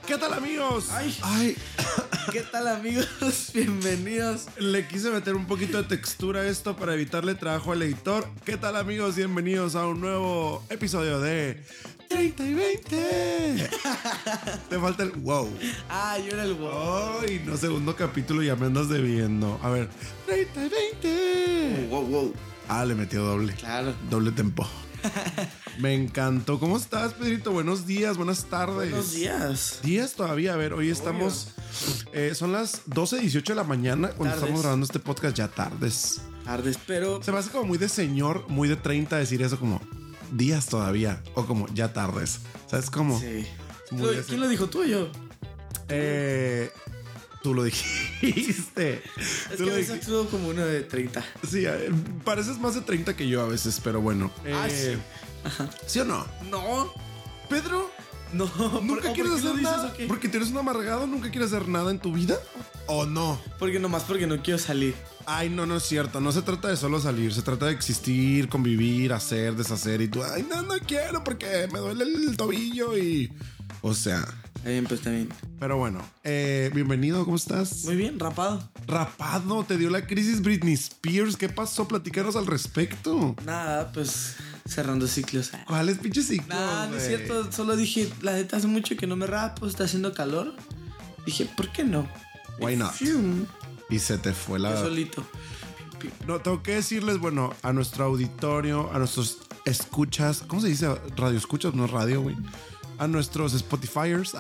¿Qué tal, amigos? Ay. ¿Qué tal, amigos? Bienvenidos. Le quise meter un poquito de textura a esto para evitarle trabajo al editor. ¿Qué tal, amigos? Bienvenidos a un nuevo episodio de 30 y 20. Te falta el wow. Yo era el wow. Ay, no, segundo capítulo, ya me andas debiendo. A ver, 30 y 20. Wow. Le metió doble. Claro. Doble tempo. Me encantó. ¿Cómo estás, Pedrito? Buenos días, buenas tardes. Buenos días. Días todavía. A ver, hoy estamos... son las 12:18 de la mañana cuando Tardes. estamos grabando este podcast. Ya tardes. Pero... Se me hace como muy de señor, muy de 30 decir eso como días todavía o como ya tardes. ¿Sabes cómo? Sí. ¿Quién lo dijo, tú o yo? Tú lo dijiste. Es que a veces actúo como uno de 30. Sí, pareces más de 30 que yo a veces, pero bueno. Sí. ¿Sí o no? No. Pedro, No. ¿nunca quieres hacer nada? ¿O qué? ¿Porque tienes un amargado? ¿Nunca quieres hacer nada en tu vida? ¿O no? Porque no quiero salir. Ay, no es cierto. No se trata de solo salir. Se trata de existir, convivir, hacer, deshacer. Y tú, ay, no quiero porque me duele el tobillo y... O sea... Está bien, pues está bien. Pero bueno, bienvenido. ¿Cómo estás? Muy bien, rapado. Rapado, te dio la crisis Britney Spears. ¿Qué pasó? Platícanos al respecto. Nada, pues cerrando ciclos. ¿Cuáles pinches ciclos? No es cierto. Solo dije, la neta hace mucho que no me rapo, está haciendo calor. Dije, ¿por qué no? Why not? Fium. Y se te fue la... Yo solito. No, tengo que decirles, bueno, a nuestro auditorio, a nuestros escuchas. ¿Cómo se dice? Radio escuchas, no radio, güey. A nuestros Spotifyers.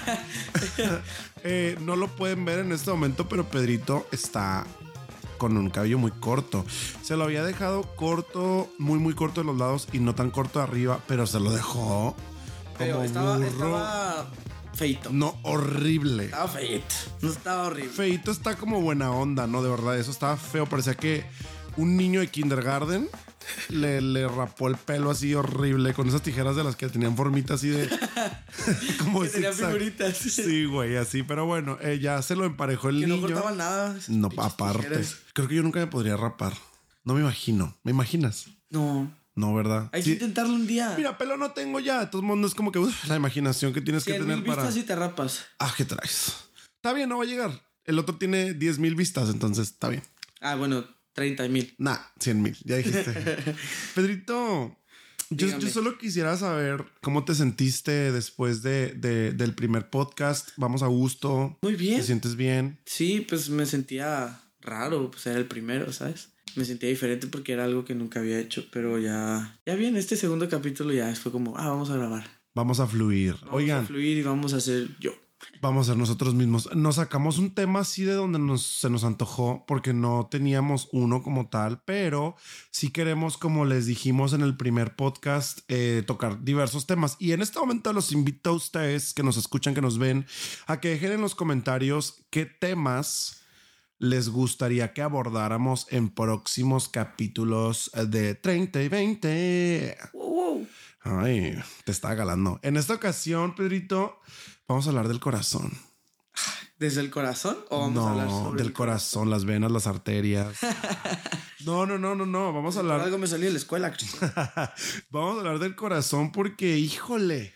No lo pueden ver en este momento, pero Pedrito está con un cabello muy corto. Se lo había dejado corto, muy corto de los lados y no tan corto de arriba, pero se lo dejó Pero como estaba feito. No, horrible. Estaba feito. No estaba horrible. Feito está como buena onda, ¿no? De verdad, eso estaba feo. Parecía que un niño de kindergarten le rapó el pelo así horrible con esas tijeras de las que tenían formitas así de... como que tenía figuritas. Sí, güey, así. Pero bueno, ya se lo emparejó el niño. Que no cortaban nada. No, aparte. Tijeras. Creo que yo nunca me podría rapar. No me imagino. ¿Me imaginas? No. No, ¿verdad? Hay que intentarlo un día. Mira, pelo no tengo ya. De todos modos, es como que la imaginación que tienes que tener 100,000 para... vistas y te rapas. ¿Qué traes? Está bien, no va a llegar. El otro tiene 10,000 vistas, entonces está bien. Bueno, 30,000. 100,000. Ya dijiste. Pedrito, yo solo quisiera saber cómo te sentiste después del primer podcast. Vamos a gusto. Muy bien. ¿Te sientes bien? Sí, pues me sentía raro. Pues era el primero, ¿sabes? Me sentía diferente porque era algo que nunca había hecho. Pero ya bien, este segundo capítulo ya fue como, vamos a grabar. Vamos a fluir. Oigan. Vamos a fluir y vamos a ser yo. Vamos a ser nosotros mismos. Nos sacamos un tema así de donde se nos antojó porque no teníamos uno como tal, pero sí queremos, como les dijimos en el primer podcast, tocar diversos temas. Y en este momento los invito a ustedes que nos escuchan, que nos ven, a que dejen en los comentarios qué temas les gustaría que abordáramos en próximos capítulos de 30 y 20. Wow. Ay, te está galando. En esta ocasión, Pedrito, vamos a hablar del corazón. ¿Desde el corazón o vamos a hablar sobre del corazón, las venas, las arterias? No. Vamos a hablar. Por algo me salí de la escuela, Cristian. Vamos a hablar del corazón porque, híjole,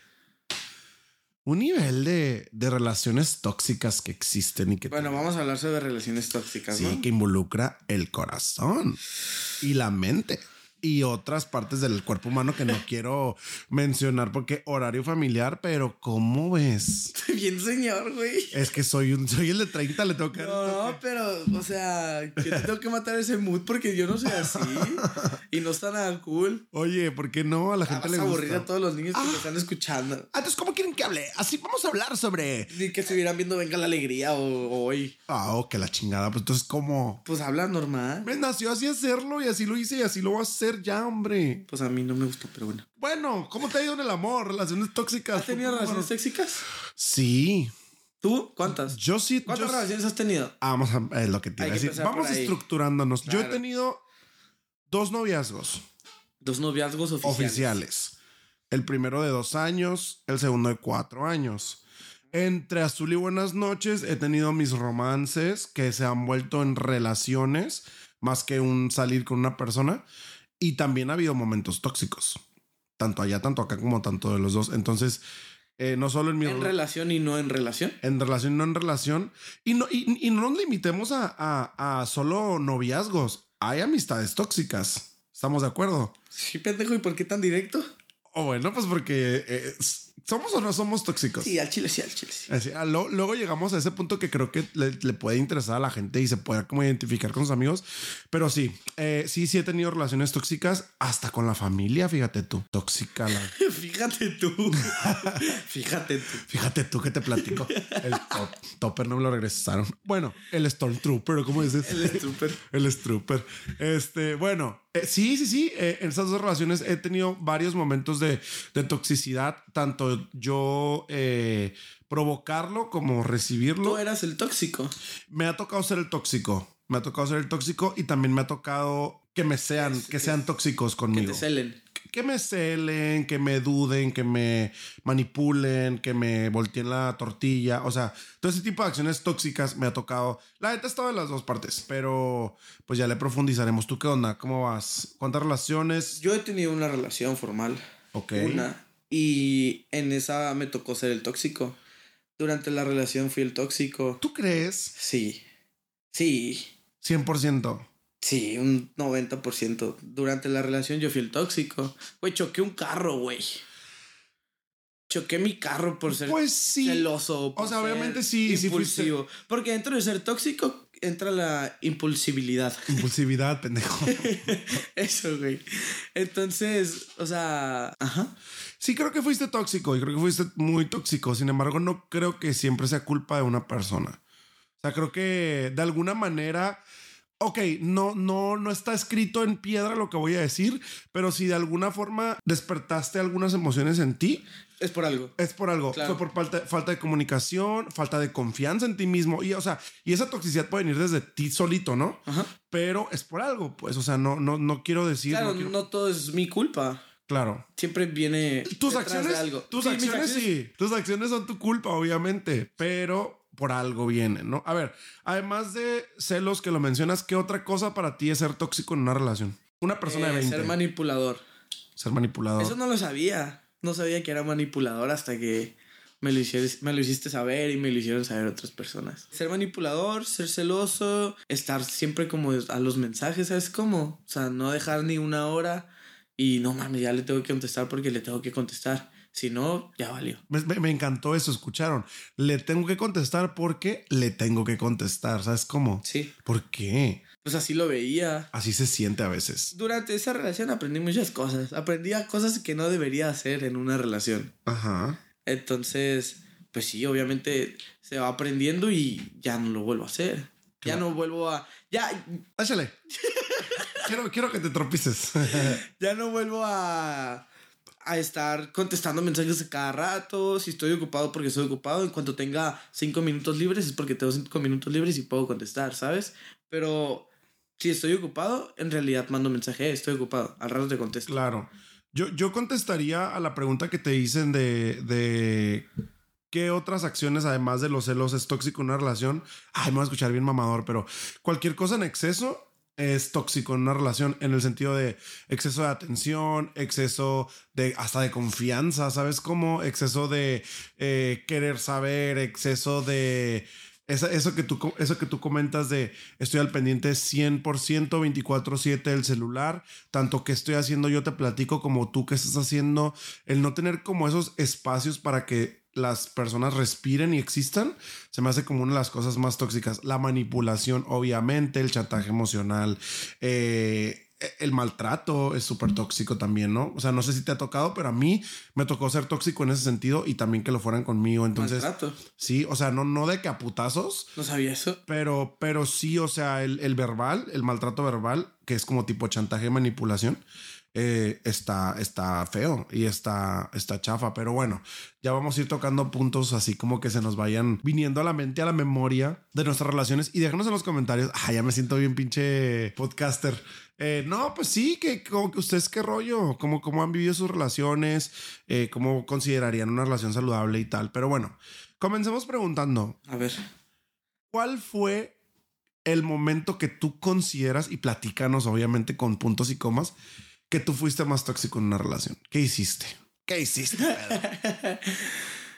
un nivel de relaciones tóxicas que existen y que... Bueno, vamos a hablar sobre relaciones tóxicas, sí, ¿no? que involucra el corazón y la mente. Y otras partes del cuerpo humano que no quiero mencionar porque horario familiar, pero ¿cómo ves? Bien señor, güey. Es que soy el de 30, le tengo que... No, pero, o sea, yo te tengo que matar ese mood porque yo no soy así y no está nada cool. Oye, ¿por qué no? A la gente le Vas a gusta. aburrir a todos los niños que me están escuchando. Entonces, ¿cómo quieren que hable? Así vamos a hablar sobre... Ni que estuvieran viendo Venga la Alegría o hoy. Que la chingada. Pues entonces, ¿cómo? Pues habla normal. Me nació así hacerlo y así lo hice y así lo voy a hacer ya, hombre. Pues a mí no me gustó, pero bueno. Bueno, ¿cómo te ha ido en el amor? Relaciones tóxicas. ¿Has tenido relaciones tóxicas? Sí. ¿Tú? ¿Cuántas? Yo sí. ¿Cuántas relaciones has tenido? Vamos a... Es lo que te iba a decir. Vamos estructurándonos. Claro. Yo he tenido 2 noviazgos. 2 noviazgos oficiales. El primero de 2 años, el segundo de 4 años. Entre azul y buenas noches he tenido mis romances que se han vuelto en relaciones más que un salir con una persona. Y también ha habido momentos tóxicos. Tanto allá, tanto acá, como tanto de los dos. Entonces, No solo en mi relación y no en relación. En relación y no en relación. Y no nos limitemos a solo noviazgos. Hay amistades tóxicas. ¿Estamos de acuerdo? Sí, pendejo. ¿Y por qué tan directo? O bueno, pues porque ¿somos o no somos tóxicos? Sí, al chile sí. Así, luego llegamos a ese punto que creo que le puede interesar a la gente y se puede como identificar con sus amigos. Pero sí he tenido relaciones tóxicas hasta con la familia. Fíjate tú, tóxica la... Fíjate tú. Fíjate tú que te platico. El topper no me lo regresaron. Bueno, el Stormtrooper, ¿cómo dices? El Strooper. Bueno, sí. En esas dos relaciones he tenido varios momentos de toxicidad, tanto yo provocarlo como recibirlo. Tú eras el tóxico. Me ha tocado ser el tóxico. Y también me ha tocado que sean tóxicos conmigo. Que te celen. Que me celen, que me duden, que me manipulen, que me volteen la tortilla. O sea, todo ese tipo de acciones tóxicas me ha tocado. La neta, he estado en las dos partes, pero pues ya le profundizaremos. ¿Tú qué onda? ¿Cómo vas? ¿Cuántas relaciones? Yo he tenido una relación formal. Ok. Y en esa me tocó ser el tóxico. Durante la relación fui el tóxico. ¿Tú crees? Sí. 100%. Sí, un 90%. Durante la relación yo fui el tóxico. Güey, choqué un carro, güey. Choqué mi carro por ser celoso. O sea, obviamente sí. Impulsivo. Porque dentro de ser tóxico entra la impulsibilidad. Impulsividad, pendejo. Eso, güey. Entonces, o sea... Ajá. Sí, creo que fuiste tóxico y creo que fuiste muy tóxico. Sin embargo, no creo que siempre sea culpa de una persona. O sea, creo que de alguna manera... Ok, no está escrito en piedra lo que voy a decir, pero si de alguna forma despertaste algunas emociones en ti... Es por algo. Claro. Fue por falta de comunicación, falta de confianza en ti mismo. Y, o sea, y esa toxicidad puede venir desde ti solito, ¿no? Ajá. Pero es por algo, pues. O sea, no quiero decir... Claro, no todo es mi culpa. Claro. Siempre viene tus acciones, de algo. Tus acciones sí. Tus acciones son tu culpa, obviamente. Pero... por algo viene, ¿no? A ver, además de celos que lo mencionas, ¿qué otra cosa para ti es ser tóxico en una relación? Una persona de 20. Ser manipulador. Ser manipulador. Eso no lo sabía. No sabía que era manipulador hasta que me lo hiciste saber y me lo hicieron saber otras personas. Ser manipulador, ser celoso, estar siempre como a los mensajes, ¿sabes cómo? O sea, no dejar ni una hora y no mames, ya le tengo que contestar porque le tengo que contestar. Si no, ya valió. Me encantó eso, escucharon. Le tengo que contestar porque le tengo que contestar. ¿Sabes cómo? Sí. ¿Por qué? Pues así lo veía. Así se siente a veces. Durante esa relación aprendí muchas cosas. Aprendí a cosas que no debería hacer en una relación. Ajá. Entonces, pues sí, obviamente se va aprendiendo y ya no lo vuelvo a hacer. Claro. Ya no vuelvo a... Ya... Échale. quiero que te tropices. Ya no vuelvo a estar contestando mensajes a cada rato. Si estoy ocupado porque estoy ocupado. En cuanto tenga 5 minutos libres es porque tengo 5 minutos libres y puedo contestar, ¿sabes? Pero si estoy ocupado, en realidad mando mensaje. Estoy ocupado. Al rato te contesto. Claro. Yo contestaría a la pregunta que te dicen de qué otras acciones, además de los celos, es tóxico en una relación. Ay, me voy a escuchar bien mamador, pero cualquier cosa en exceso es tóxico en una relación, en el sentido de exceso de atención, exceso de hasta de confianza, ¿sabes cómo? Exceso de querer saber, exceso de eso que tú comentas de estoy al pendiente 100%, 24/7 del celular, tanto que estoy haciendo yo te platico como tú que estás haciendo, el no tener como esos espacios para que las personas respiren y existan, se me hace como una de las cosas más tóxicas. La manipulación, obviamente, el chantaje emocional, el maltrato es súper tóxico también, ¿no? O sea, no sé si te ha tocado, pero a mí me tocó ser tóxico en ese sentido y también que lo fueran conmigo. Entonces, maltrato. Sí, o sea, no de que a putazos. No sabía eso. Pero sí, o sea, el verbal, el maltrato verbal, que es como tipo chantaje, manipulación, está feo y está chafa. Pero bueno, ya vamos a ir tocando puntos así como que se nos vayan viniendo a la mente, a la memoria de nuestras relaciones, y déjanos en los comentarios. Ya me siento bien pinche podcaster. No, pues sí, que como que ustedes qué rollo, cómo han vivido sus relaciones, cómo considerarían una relación saludable y tal. Pero bueno, comencemos preguntando. A ver, ¿cuál fue el momento que tú consideras, y platícanos obviamente con puntos y comas, que tú fuiste más tóxico en una relación? ¿Qué hiciste?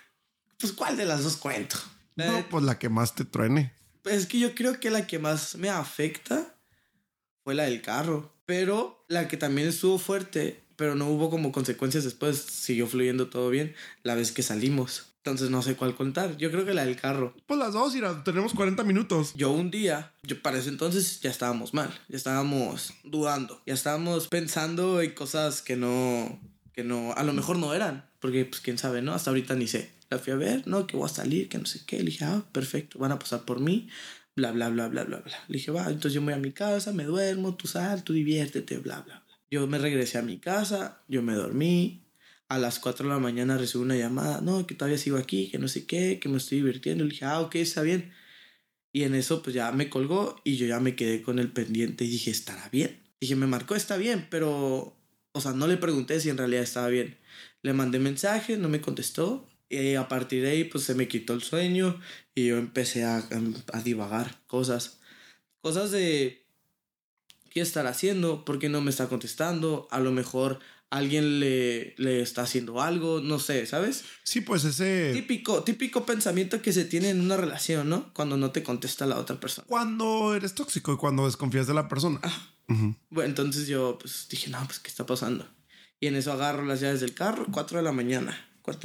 Pues, ¿cuál de las dos cuento? No, pues la que más te truene. Es que yo creo que la que más me afecta fue la del carro. Pero la que también estuvo fuerte, pero no hubo como consecuencias después, siguió fluyendo todo bien, la vez que salimos. Entonces no sé cuál contar. Yo creo que la del carro. Pues las dos, Ira, tenemos 40 minutos. Yo un día, para ese entonces ya estábamos mal, ya estábamos dudando, ya estábamos pensando en cosas que no, a lo mejor no eran, porque pues quién sabe, ¿no? Hasta ahorita ni sé. La fui a ver, no, que voy a salir, que no sé qué. Le dije, perfecto, van a pasar por mí, bla, bla, bla, bla, bla, bla. Le dije, va, entonces yo me voy a mi casa, me duermo, tú sal, tú diviértete, bla, bla, bla. Yo me regresé a mi casa, yo me dormí. A las 4 de la mañana recibo una llamada, no, que todavía sigo aquí, que no sé qué, que me estoy divirtiendo. Le dije, ok, está bien. Y en eso pues ya me colgó y yo ya me quedé con el pendiente y dije, ¿estará bien? Dije, me marcó, está bien, pero, o sea, no le pregunté si en realidad estaba bien. Le mandé mensaje, no me contestó. Y a partir de ahí pues se me quitó el sueño y yo empecé a divagar cosas de qué estar haciendo, por qué no me está contestando, a lo mejor alguien le está haciendo algo, no sé, ¿sabes? Sí, pues ese... Típico pensamiento que se tiene en una relación, ¿no? Cuando no te contesta la otra persona. Cuando eres tóxico y cuando desconfías de la persona. Bueno, entonces yo pues dije, no, pues ¿qué está pasando? Y en eso agarro las llaves del carro, 4 de la mañana.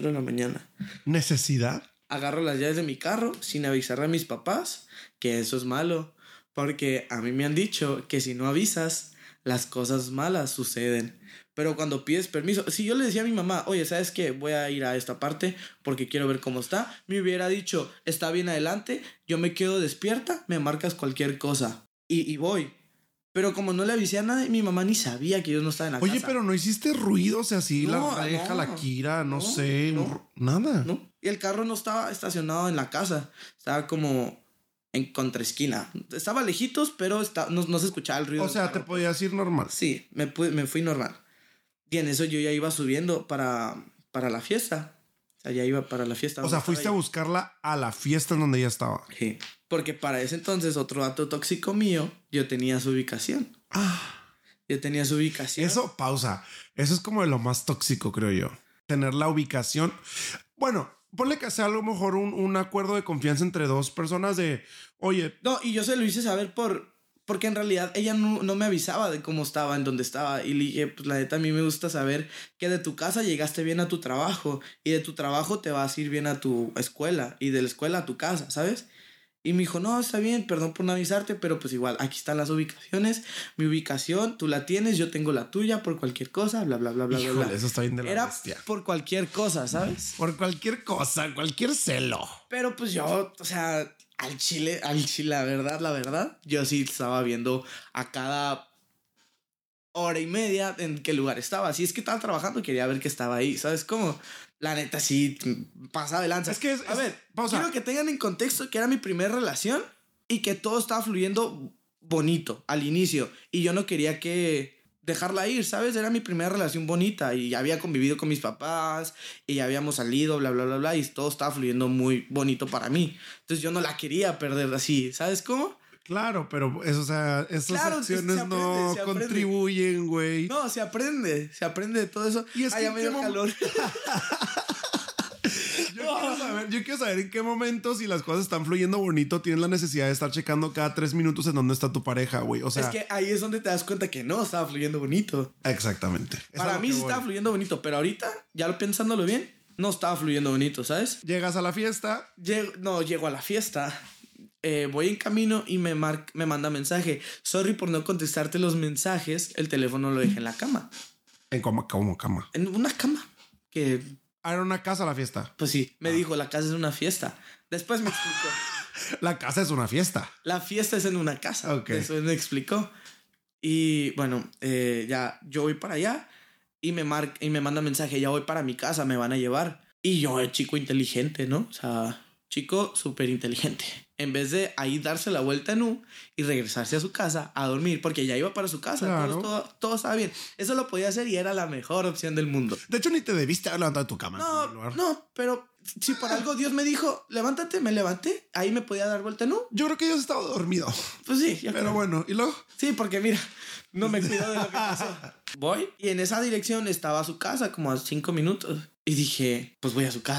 ¿Necesidad? Agarro las llaves de mi carro sin avisarle a mis papás, que eso es malo, porque a mí me han dicho que si no avisas, las cosas malas suceden. Pero cuando pides permiso, si yo le decía a mi mamá, oye, ¿sabes qué? Voy a ir a esta parte porque quiero ver cómo está, me hubiera dicho, está bien, adelante, yo me quedo despierta, me marcas cualquier cosa y voy. Pero como no le avisé a nadie, mi mamá ni sabía que yo no estaba en la casa. Oye, pero no hiciste ruidos así, No, la vieja, la Kira, no sé, nada. No, y el carro no estaba estacionado en la casa, estaba como en contraesquina. Estaba lejitos, pero no se escuchaba el ruido. O sea, te podías ir normal. Sí, me fui normal. Y en eso yo ya iba subiendo para la fiesta. O sea, ya iba para la fiesta. O sea, fuiste a buscarla a la fiesta en donde ella estaba. Sí. Porque para ese entonces, otro dato tóxico mío, yo tenía su ubicación. Yo tenía su ubicación. Eso, pausa. Eso es como de lo más tóxico, creo yo. Tener la ubicación. Bueno, ponle que sea a lo mejor un acuerdo de confianza entre dos personas de, oye. No, y yo se lo hice saber porque en realidad ella no me avisaba de cómo estaba, en dónde estaba. Y le dije, pues la neta, a mí me gusta saber que de tu casa llegaste bien a tu trabajo. Y de tu trabajo te vas a ir bien a tu escuela. Y de la escuela a tu casa, ¿sabes? Y me dijo, no, está bien, perdón por no avisarte, pero pues igual, aquí están las ubicaciones. Mi ubicación, tú la tienes, yo tengo la tuya por cualquier cosa, bla, bla, bla, bla, Híjole, bla. eso está bien de la Era bestia. por cualquier cosa, ¿sabes? Por cualquier cosa, cualquier celo. Pero pues yo, o sea, al chile, la verdad, yo sí estaba viendo a cada hora y media en qué lugar estaba. Si es que estaba trabajando, quería ver que estaba ahí, ¿sabes cómo? La neta, sí, pasa de lanza. Es que a ver, pausa. Quiero que tengan en contexto que era mi primera relación y que todo estaba fluyendo bonito al inicio. Y yo no quería que dejarla ir, ¿sabes? Era mi primera relación bonita y había convivido con mis papás y ya habíamos salido, bla, bla, bla, bla. Y todo estaba fluyendo muy bonito para mí. Entonces yo no la quería perder así, ¿sabes cómo? Claro, pero eso, o sea, esas acciones se aprende, no contribuyen, güey. No, se aprende de todo eso. Y es que ya me dio calor. Yo quiero saber en qué momento, si las cosas están fluyendo bonito, tienes la necesidad de estar checando cada 3 minutos en dónde está tu pareja, güey. O sea, es que ahí es donde te das cuenta que no estaba fluyendo bonito. Exactamente. Para mí sí estaba fluyendo bonito, pero ahorita, ya pensándolo bien, no estaba fluyendo bonito, ¿sabes? Llegas a la fiesta. Llego a la fiesta. Voy en camino y me manda mensaje. Sorry por no contestarte los mensajes. El teléfono lo dejé en la cama. ¿En cómo cama? En una cama. Que... Era una casa la fiesta. Pues sí, me dijo, la casa es una fiesta. Después me explicó. La casa es una fiesta. La fiesta es en una casa. Ok. Eso me explicó. Y bueno, ya yo voy para allá y me manda mensaje. Ya voy para mi casa, me van a llevar. Y yo, chico inteligente, ¿no? O sea, chico súper inteligente. En vez de ahí darse la vuelta en U y regresarse a su casa a dormir, porque ya iba para su casa, claro. todo estaba bien. Eso lo podía hacer y era la mejor opción del mundo. De hecho, ni te debiste haber levantado de tu cama. No, pero si por algo Dios me dijo, levántate, me levanté, ahí me podía dar vuelta en U. Yo creo que Dios estaba dormido. Pues sí. Pero bueno, ¿y luego? Sí, porque mira, no me cuidó de lo que pasó. Voy y en esa dirección estaba su casa, como a 5 minutos. Y dije, pues voy a su casa.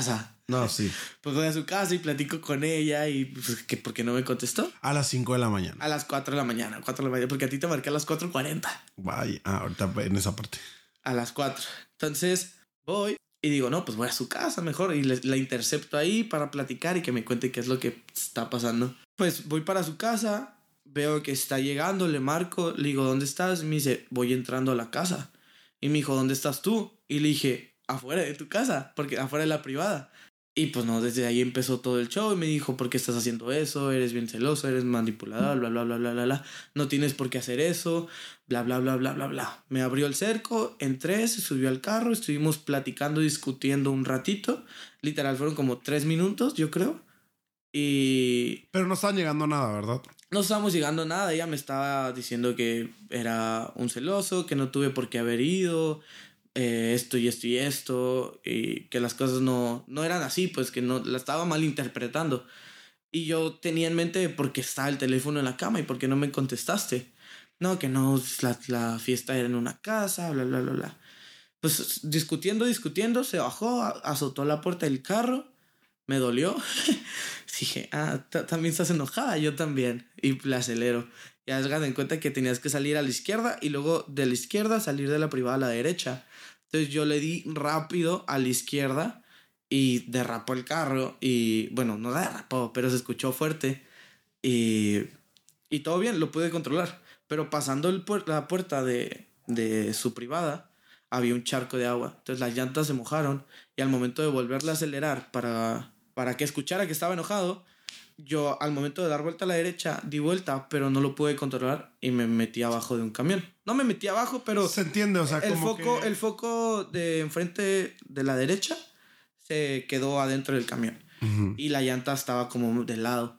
No, sí. Pues voy a su casa y platico con ella y pues, que ¿por qué no me contestó? A las 5 de la mañana. A las 4 de la mañana, porque a ti te marqué a las 4:40. Vaya, ahorita en esa parte. A las 4. Entonces voy y digo, no, pues voy a su casa mejor y la intercepto ahí para platicar y que me cuente qué es lo que está pasando. Pues voy para su casa, veo que está llegando, le marco, le digo, ¿dónde estás? Y me dice, voy entrando a la casa. Y me dijo, ¿dónde estás tú? Y le dije, afuera de tu casa, porque afuera de la privada. Y pues no, desde ahí empezó todo el show y me dijo, ¿por qué estás haciendo eso? Eres bien celoso, eres manipulador, bla, bla, bla, bla, bla, bla. No tienes por qué hacer eso, bla, bla, bla, bla, bla, bla. Me abrió el cerco, entré, se subió al carro, estuvimos platicando, discutiendo un ratito. Literal, fueron como 3 minutos, yo creo. Y... Pero no estaban llegando a nada, ¿verdad? No estábamos llegando a nada. Ella me estaba diciendo que era un celoso, que no tuve por qué haber ido... esto y esto y esto, y que las cosas no eran así, pues que no la estaba malinterpretando. Y yo tenía en mente por qué estaba el teléfono en la cama y por qué no me contestaste. No, que no, la fiesta era en una casa, bla, bla, bla, bla. Pues discutiendo, se bajó, azotó la puerta del carro, me dolió. Dije, también estás enojada, yo también. Y la acelero. Ya hagan en cuenta que tenías que salir a la izquierda y luego de la izquierda salir de la privada a la derecha. Entonces yo le di rápido a la izquierda y derrapó el carro y bueno, no la derrapó, pero se escuchó fuerte y todo bien, lo pude controlar. Pero pasando la puerta de su privada había un charco de agua. Entonces las llantas se mojaron y al momento de volverle a acelerar para que escuchara que estaba enojado, yo al momento de dar vuelta a la derecha di vuelta, pero no lo pude controlar y me metí abajo de un camión. No me metí abajo, pero se entiende, o sea, el foco de enfrente de la derecha se quedó adentro del camión. Uh-huh. Y la llanta estaba como de lado.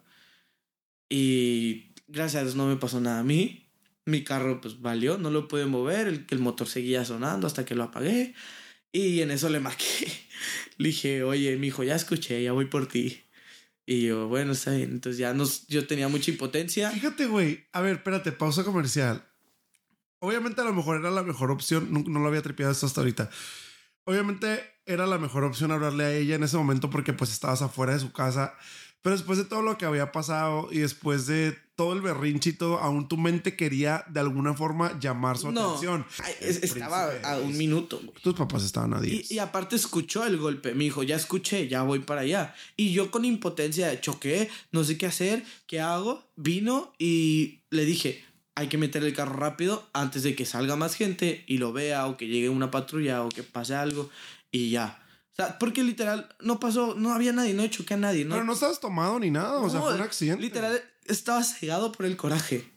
Y gracias a Dios no me pasó nada a mí. Mi carro pues valió, no lo pude mover, el motor seguía sonando hasta que lo apagué. Y en eso le marqué. Le dije, oye, mijo, ya escuché, ya voy por ti. Y yo, bueno, está bien. Entonces yo tenía mucha impotencia. Fíjate, güey. A ver, espérate, pausa comercial. Obviamente a lo mejor era la mejor opción. No lo había tripeado esto hasta ahorita. Obviamente era la mejor opción hablarle a ella en ese momento porque pues estabas afuera de su casa. Pero después de todo lo que había pasado y después de todo el berrinche y todo, aún tu mente quería de alguna forma llamar su atención. Estaba a un minuto. Tus papás estaban a 10. Y aparte escuchó el golpe. Me dijo, ya escuché, ya voy para allá. Y yo con impotencia choqué, no sé qué hacer, qué hago. Vino y le dije, hay que meter el carro rápido antes de que salga más gente y lo vea o que llegue una patrulla o que pase algo y ya. O sea, porque literal no pasó, no había nadie, no choqué a nadie. ¿No? Pero no estabas tomado ni nada, o sea, fue un accidente. Literal, estaba cegado por el coraje.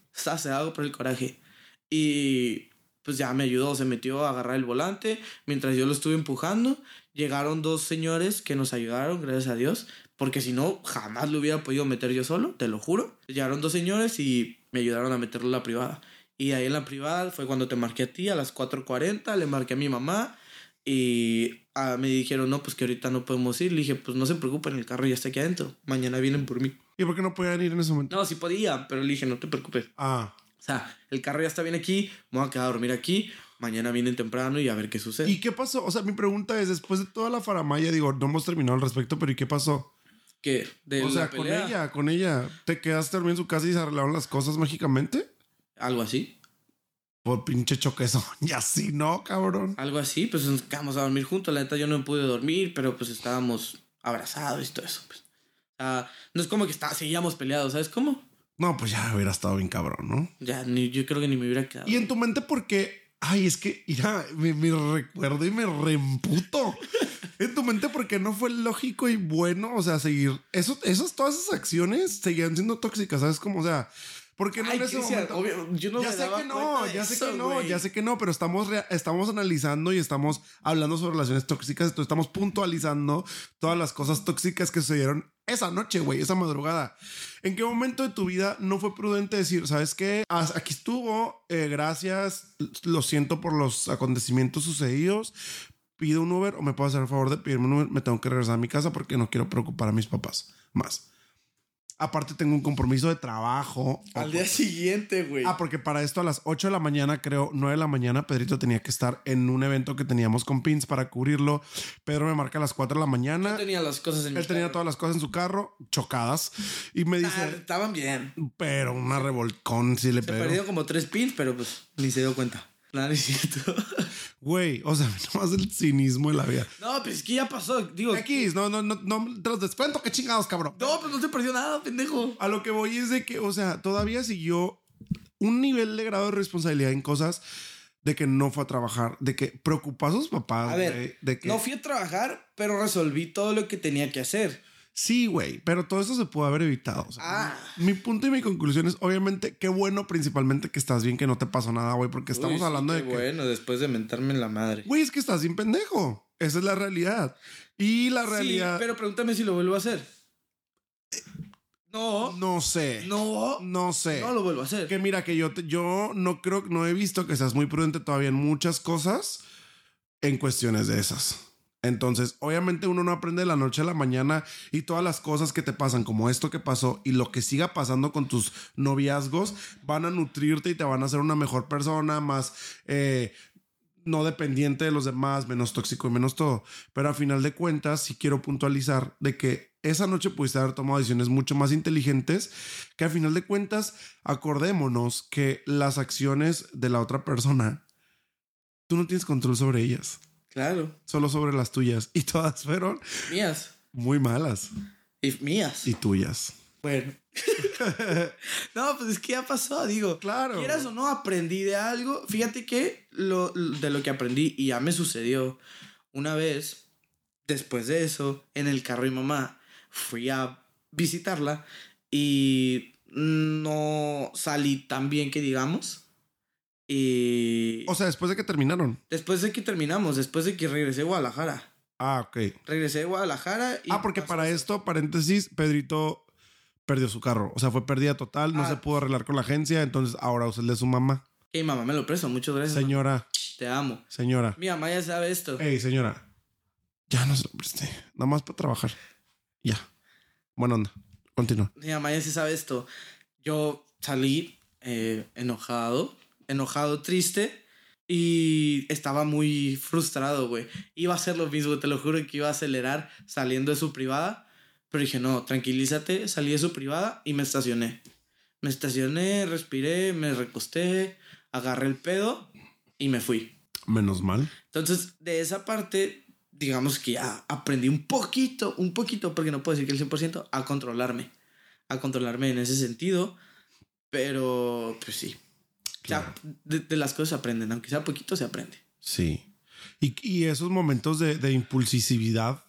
Y pues ya me ayudó, se metió a agarrar el volante mientras yo lo estuve empujando. Llegaron 2 señores que nos ayudaron, gracias a Dios, porque si no, jamás lo hubiera podido meter yo solo, te lo juro. Llegaron 2 señores y me ayudaron a meterlo en la privada. Y ahí en la privada fue cuando te marqué a ti a las 4:40, le marqué a mi mamá. Y me dijeron, no, pues que ahorita no podemos ir. Le dije, pues no se preocupen, el carro ya está aquí adentro. Mañana vienen por mí. ¿Y por qué no podían ir en ese momento? No, sí podía, pero le dije, no te preocupes. O sea, el carro ya está bien aquí, me voy a quedar a dormir aquí. Mañana vienen temprano y a ver qué sucede. ¿Y qué pasó? O sea, mi pregunta es, después de toda la faramaya, digo, no hemos terminado al respecto, pero ¿y qué pasó? ¿Qué? O sea, con ella. ¿Te quedaste dormido en su casa y se arreglaron las cosas mágicamente? Algo así. Por pinche choquezón. Y así, ¿no, cabrón? Algo así, pues nos quedamos a dormir juntos. La neta yo no pude dormir, pero pues estábamos abrazados y todo eso. Pues. No es como que seguíamos peleados, ¿sabes cómo? No, pues ya hubiera estado bien cabrón, ¿no? Ya, yo creo que ni me hubiera quedado. Y en tu mente, ¿por qué? Ay, es que, mira, me recuerdo y me reemputo. En tu mente, ¿por qué no fue lógico y bueno? O sea, seguir... todas esas acciones seguían siendo tóxicas, ¿sabes cómo? O sea... Porque no en ese momento. Obvio, yo no ya me sé daba que no, cuenta ya de sé eso, que no, güey. ya sé que no, pero estamos analizando y estamos hablando sobre relaciones tóxicas. Entonces estamos puntualizando todas las cosas tóxicas que sucedieron esa noche, güey, esa madrugada. ¿En qué momento de tu vida no fue prudente decir, sabes qué? Aquí estuvo, gracias, lo siento por los acontecimientos sucedidos. Pido un Uber o me puedo hacer el favor de pedirme un Uber. Me tengo que regresar a mi casa porque no quiero preocupar a mis papás más. Aparte tengo un compromiso de trabajo. Al día siguiente, güey. Porque para esto a las 8 de la mañana, creo, 9 de la mañana, Pedrito tenía que estar en un evento que teníamos con Pins para cubrirlo. Pedro me marca a las 4 de la mañana. Yo tenía las cosas en mi Él tenía carro. todas las cosas en su carro, chocadas. Y me dice... Estaban bien. Pero una revolcón sí le Se pegó. perdió como 3 pins, pero pues ni se dio cuenta. Nada, es cierto. Güey, o sea, nomás el cinismo de la vida. No, pues es que ya pasó. Digo, X, no, te los descuento, qué chingados, cabrón. no, pues no se perdió nada, pendejo. A lo que voy es de que, o sea, todavía siguió un nivel de grado de responsabilidad en cosas de que no fue a trabajar, de que preocupó a sus papás. A ver, güey, de que... no fui a trabajar, pero resolví todo lo que tenía que hacer. Sí, güey, pero todo eso se pudo haber evitado. O sea, mi punto y mi conclusión es, obviamente, qué bueno principalmente que estás bien, que no te pasó nada, güey, porque estamos hablando de que... Bueno, después de mentarme en la madre. Güey, es que estás bien pendejo. Esa es la realidad. Y la realidad... Sí, pero pregúntame si lo vuelvo a hacer. No. No sé. No sé. No lo vuelvo a hacer. Que mira, que yo no creo, no he visto que seas muy prudente todavía en muchas cosas en cuestiones de esas. Entonces, obviamente uno no aprende de la noche a la mañana y todas las cosas que te pasan, como esto que pasó y lo que siga pasando con tus noviazgos, van a nutrirte y te van a hacer una mejor persona, más no dependiente de los demás, menos tóxico y menos todo. Pero a final de cuentas, sí quiero puntualizar de que esa noche pudiste haber tomado decisiones mucho más inteligentes, que a final de cuentas, acordémonos que las acciones de la otra persona, tú no tienes control sobre ellas. Claro. Solo sobre las tuyas. Y todas fueron... mías. Muy malas. Y mías. Y tuyas. Bueno. No, pues es que ya pasó, digo. Claro. Quieras o no, aprendí de algo. Fíjate que de lo que aprendí y ya me sucedió una vez, después de eso, en el carro de mi mamá, fui a visitarla y no salí tan bien que digamos. Y... O sea, después de que terminaron. Después de que terminamos, después de que regresé a Guadalajara. Ah, ok. Regresé a Guadalajara y... Porque para esto, paréntesis, Pedrito perdió su carro. O sea, fue pérdida total. No se pudo arreglar con la agencia. Entonces, ahora usa el de su mamá. Y mamá me lo prestó. Muchas gracias. Señora. Mamá. Te amo. Señora. Mi mamá ya sabe esto. Ey, señora. Ya no se lo presté. Nada más para trabajar. Ya. Buena onda. Continúa. Mi mamá ya se sabe esto. Yo salí enojado, triste y estaba muy frustrado, güey. Iba a hacer lo mismo, te lo juro que iba a acelerar saliendo de su privada, pero dije, no, tranquilízate, salí de su privada y me estacioné. Me estacioné, respiré, me recosté, agarré el pedo y me fui. Menos mal. Entonces, de esa parte, digamos que ya aprendí un poquito, porque no puedo decir que el 100%, a controlarme en ese sentido, pero pues sí. Claro. O sea, de las cosas se aprenden, aunque sea poquito se aprende. Sí. Y esos momentos de impulsividad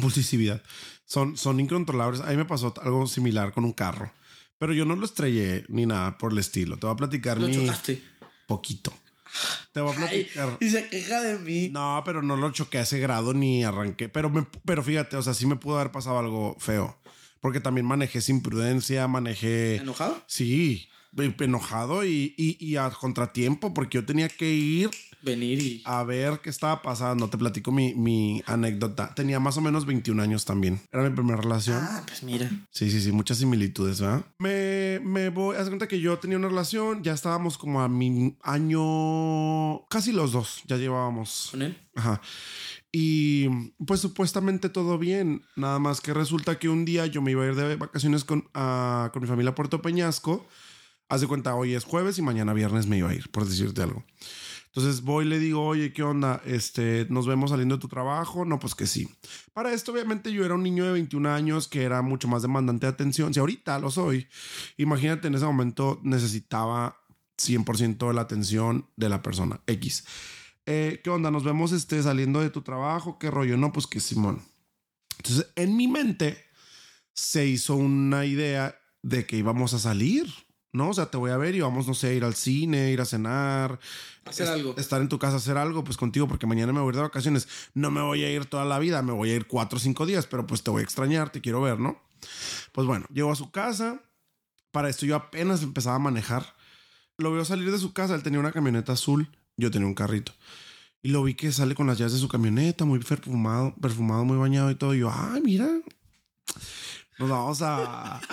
son incontrolables. A mí me pasó algo similar con un carro, pero yo no lo estrellé ni nada por el estilo. Te voy a platicar ¿Lo chocaste? Poquito. Te voy a platicar. Ay, y se queja de mí. No, pero no lo choqué a ese grado ni arranqué. Pero fíjate, o sea, sí me pudo haber pasado algo feo. Porque también manejé sin prudencia, manejé... ¿Enojado? Sí, enojado y a contratiempo porque yo tenía que ir... Venir y... a ver qué estaba pasando. Te platico mi anécdota. Tenía más o menos 21 años también. Era mi primera relación. Ah, pues mira. Sí. Muchas similitudes, ¿verdad? Me voy... Haz cuenta que yo tenía una relación. Ya estábamos como a mi año... Casi los dos. Ya llevábamos... ¿Con él? Ajá. Y pues supuestamente todo bien. Nada más que resulta que un día yo me iba a ir de vacaciones con mi familia a Puerto Peñasco. Haz de cuenta, hoy es jueves y mañana viernes me iba a ir, por decirte algo. Entonces voy y le digo, oye, ¿qué onda? ¿Nos vemos saliendo de tu trabajo? No, pues que sí. Para esto, obviamente, yo era un niño de 21 años que era mucho más demandante de atención. Si ahorita lo soy, imagínate, en ese momento necesitaba 100% de la atención de la persona X. ¿Qué onda? Nos vemos saliendo de tu trabajo. ¿Qué rollo? No, pues que Simón. Entonces, en mi mente se hizo una idea de que íbamos a salir, ¿no? O sea, te voy a ver y vamos, no sé, a ir al cine, ir a cenar, hacer algo. Estar en tu casa, hacer algo, pues contigo, porque mañana me voy a ir de vacaciones. No me voy a ir toda la vida, me voy a ir 4 o 5 días, pero pues te voy a extrañar, te quiero ver, ¿no? Pues bueno, llego a su casa. Para esto yo apenas empezaba a manejar. Lo veo salir de su casa, él tenía una camioneta azul, yo tenía un carrito. Y lo vi que sale con las llaves de su camioneta, muy perfumado, muy bañado y todo. Y yo, ay, mira, nos vamos a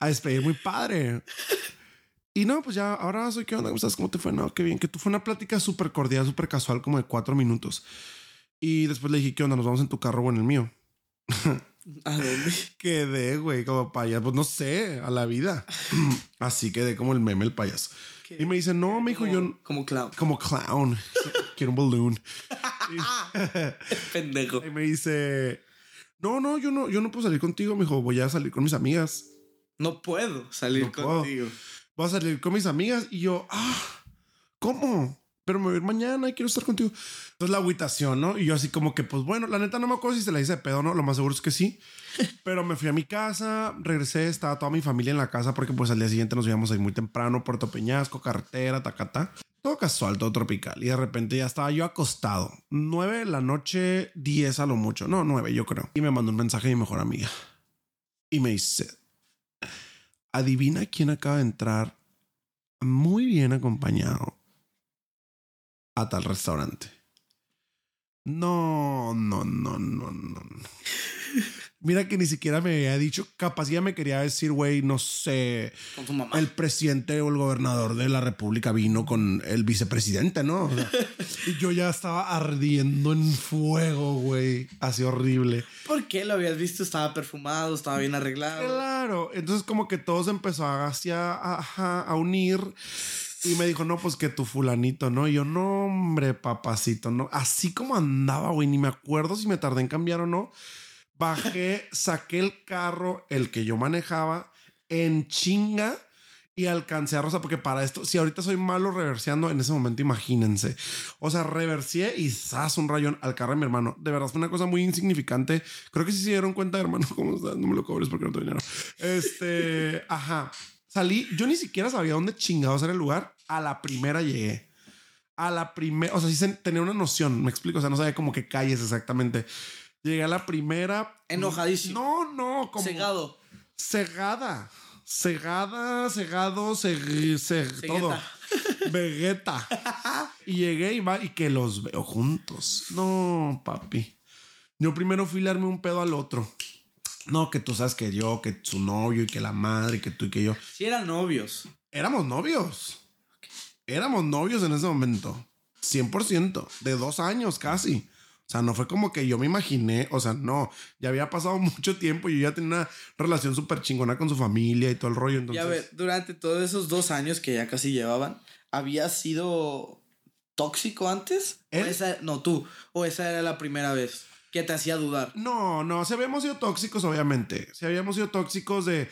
a despedir muy padre. Y no, pues ya, ahora soy, ¿qué onda? ¿Cómo estás? ¿Cómo te fue? No, qué bien. Que tú fue una plática súper cordial, súper casual, como de 4 minutos. Y después le dije, ¿qué onda? ¿Nos vamos en tu carro o en el mío? ¿A dónde? Quedé, güey, como payaso. Pues no sé, a la vida. Así quedé como el meme, el payaso. ¿Qué? Y me dice, no, me dijo yo... Como clown. Como clown. Quiero un balloon. Pendejo. Y me dice, no, yo no puedo salir contigo. Me dijo, voy a salir con mis amigas. No puedo salir contigo. Voy a salir con mis amigas. Y yo, ¿cómo? Pero me voy a ir mañana y quiero estar contigo. Entonces la agüitación, ¿no? Y yo así como que, pues bueno, la neta no me acuerdo si se la hice de pedo, ¿no? Lo más seguro es que sí. Pero me fui a mi casa, regresé, estaba toda mi familia en la casa porque pues al día siguiente nos íbamos a ir muy temprano, Puerto Peñasco, carretera, Tacata. Todo casual, todo tropical. Y de repente ya estaba yo acostado. 9 de la noche, 10 a lo mucho. No, 9 yo creo. Y me mandó un mensaje de mi mejor amiga. Y me dice, adivina quién acaba de entrar muy bien acompañado a tal restaurante. No. Mira que ni siquiera me había dicho, capaz ya me quería decir, güey, no sé, con tu mamá. El presidente o el gobernador de la república vino con el vicepresidente, ¿no? O sea, y yo ya estaba ardiendo en fuego, güey. Así horrible. ¿Por qué lo habías visto? Estaba perfumado, estaba bien arreglado. Claro. Entonces como que todo se empezó a unir. Y me dijo, no, pues que tu fulanito, ¿no? Y yo, no, hombre, papacito, ¿no? Así como andaba, güey, ni me acuerdo si me tardé en cambiar o no. Bajé, saqué el carro, el que yo manejaba, en chinga y alcancé a Rosa, porque para esto, si ahorita soy malo reverseando, en ese momento imagínense. O sea, reversié y ¡zas! Un rayón al carro de mi hermano. De verdad fue una cosa muy insignificante. Creo que sí se dieron cuenta, hermano, cómo está. No me lo cobres porque no tengo dinero. Ajá. Salí, yo ni siquiera sabía dónde chingados era el lugar. A la primera llegué. A la primera, o sea, sí tenía una noción, me explico, o sea, no sabía como qué calles exactamente. Llegué a la primera. Enojadísimo. No, como Cegado. Cegado, todo. Vegeta. Y llegué y que los veo juntos. No, papi. Yo primero fui a darme un pedo al otro. No, que tú sabes que yo, que su novio y que la madre, que tú y que yo. Sí eran novios. Éramos novios. Éramos novios en ese momento. 100%. De 2 años casi. O sea, no fue como que yo me imaginé. O sea, no. Ya había pasado mucho tiempo y yo ya tenía una relación súper chingona con su familia y todo el rollo. Entonces... Y a ver, durante todos esos 2 años que ya casi llevaban, ¿había sido tóxico antes? ¿Él? ¿O esa era la primera vez que te hacía dudar? No. Si habíamos sido tóxicos, obviamente. Si habíamos sido tóxicos de...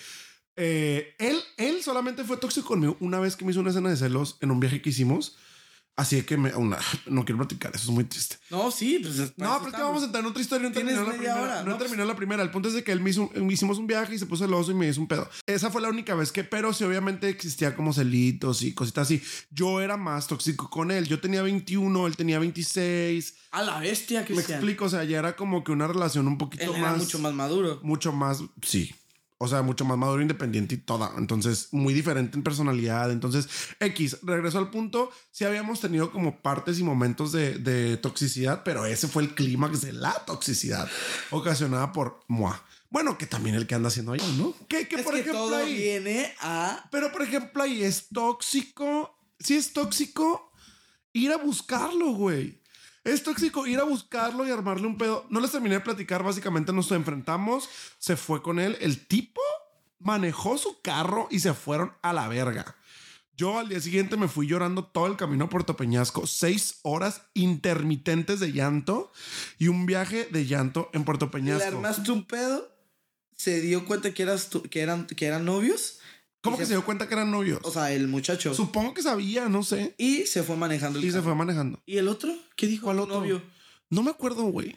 Él solamente fue tóxico conmigo una vez que me hizo una escena de celos en un viaje que hicimos. Así que no quiero platicar, eso es muy triste. No, sí, pues. No, pero es que vamos a entrar en otra historia. No terminó la primera. Hora, no terminó la primera. El punto es de que él hicimos un viaje y se puso celoso y me hizo un pedo. Esa fue la única vez que, pero sí, obviamente existía como celitos y cositas así. Yo era más tóxico con él. Yo tenía 21, él tenía 26. A la bestia, que me explico. O sea, ya era como que una relación un poquito él era mucho más maduro. Mucho más, sí. O sea, mucho más maduro, independiente y toda. Entonces, muy diferente en personalidad. Entonces, regreso al punto. Sí habíamos tenido como partes y momentos de toxicidad, pero ese fue el clímax de la toxicidad ocasionada por moi. Bueno, que también el que anda haciendo allá, ¿no? Que por ejemplo todo ahí viene a... Pero, por ejemplo, ahí es tóxico. Sí es tóxico ir a buscarlo, güey. Es tóxico ir a buscarlo y armarle un pedo. No les terminé de platicar. Básicamente nos enfrentamos. Se fue con él. El tipo manejó su carro y se fueron a la verga. Yo al día siguiente me fui llorando todo el camino a Puerto Peñasco. 6 horas intermitentes de llanto y un viaje de llanto en Puerto Peñasco. ¿Le armaste un pedo? ¿Se dio cuenta que eran novios? ¿Cómo que se dio cuenta que eran novios? O sea, el muchacho. Supongo que sabía, no sé. Y se fue manejando el carro. Se fue manejando. ¿Y el otro? ¿Qué dijo ¿Cuál el otro? novio? No me acuerdo, güey.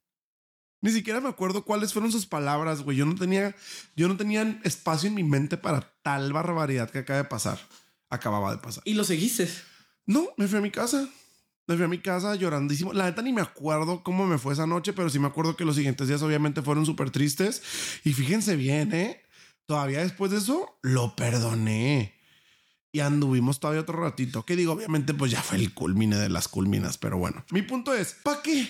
Ni siquiera me acuerdo cuáles fueron sus palabras, güey. Yo no tenía espacio en mi mente para tal barbaridad que acababa de pasar. ¿Y lo seguiste? No, me fui a mi casa. Me fui a mi casa llorandísimo. La neta ni me acuerdo cómo me fue esa noche, pero sí me acuerdo que los siguientes días obviamente fueron súper tristes. Y fíjense bien, todavía después de eso lo perdoné. Y anduvimos todavía otro ratito. Que digo, obviamente pues ya fue el culmine de las culminas. Pero bueno, mi punto es, ¿para qué?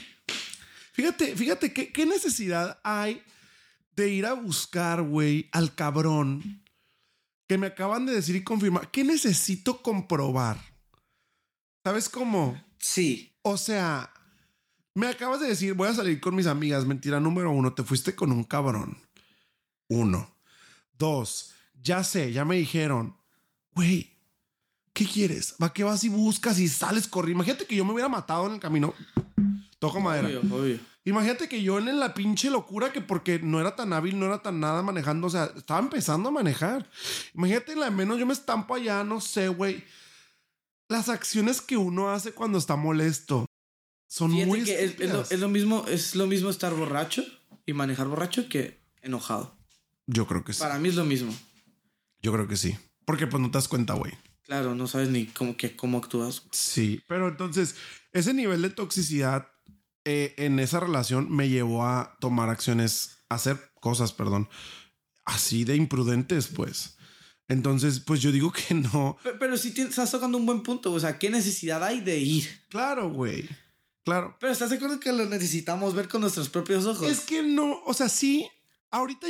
Fíjate ¿qué necesidad hay de ir a buscar, güey, al cabrón que me acaban de decir y confirmar. ¿Qué necesito comprobar? ¿Sabes cómo? Sí. O sea, me acabas de decir, voy a salir con mis amigas. Mentira número 1, te fuiste con un cabrón. 1. 2, ya sé, ya me dijeron, güey, ¿qué quieres? ¿Va que vas y buscas y sales corriendo? Imagínate que yo me hubiera matado en el camino. Toco madera. Obvio. Imagínate que yo en la pinche locura que porque no era tan hábil, no era tan nada manejando, o sea, estaba empezando a manejar. Imagínate, la menos yo me estampo allá, no sé, güey. Las acciones que uno hace cuando está molesto son Fíjate muy que estúpidas. es lo mismo estar borracho y manejar borracho que enojado. Yo creo que sí. Para mí es lo mismo. Yo creo que sí. Porque pues no te das cuenta, güey. Claro, no sabes ni cómo actúas. Sí, pero entonces ese nivel de toxicidad en esa relación me llevó a tomar acciones, a hacer cosas, perdón, así de imprudentes, pues. Entonces, pues yo digo que no. Pero sí estás tocando un buen punto. O sea, ¿qué necesidad hay de ir? Claro, güey. Claro. Pero ¿estás de acuerdo que lo necesitamos ver con nuestros propios ojos? Es que no, o sea, sí. Ahorita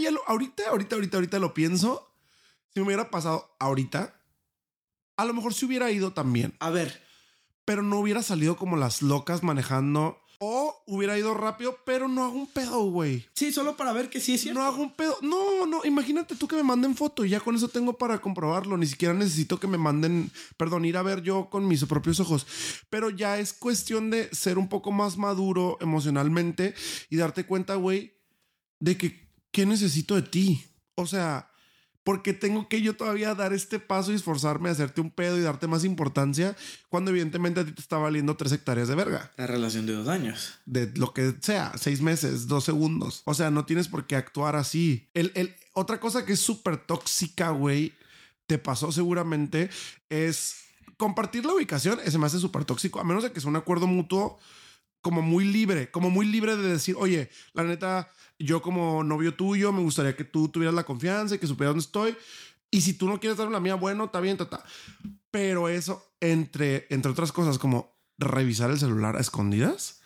lo pienso. Si me hubiera pasado ahorita, a lo mejor sí hubiera ido también. A ver. Pero no hubiera salido como las locas manejando. O hubiera ido rápido, pero no hago un pedo, güey. Sí, solo para ver que sí es cierto. No hago un pedo. No. Imagínate tú que me manden foto y ya con eso tengo para comprobarlo. Ni siquiera necesito que me manden, perdón, ir a ver yo con mis propios ojos. Pero ya es cuestión de ser un poco más maduro emocionalmente y darte cuenta, güey, de que qué necesito de ti. O sea, porque tengo que yo todavía dar este paso y esforzarme a hacerte un pedo y darte más importancia cuando evidentemente a ti te está valiendo 3 hectáreas de verga. La relación de 2 años. De lo que sea, 6 meses, 2 segundos. O sea, no tienes por qué actuar así. Otra cosa que es súper tóxica, güey, te pasó seguramente, es compartir la ubicación. Ese me hace súper tóxico, a menos de que sea un acuerdo mutuo como muy libre de decir, oye, la neta, yo como novio tuyo me gustaría que tú tuvieras la confianza y que supieras dónde estoy. Y si tú no quieres darme la mía, bueno, está bien, Pero eso, entre otras cosas, como revisar el celular a escondidas,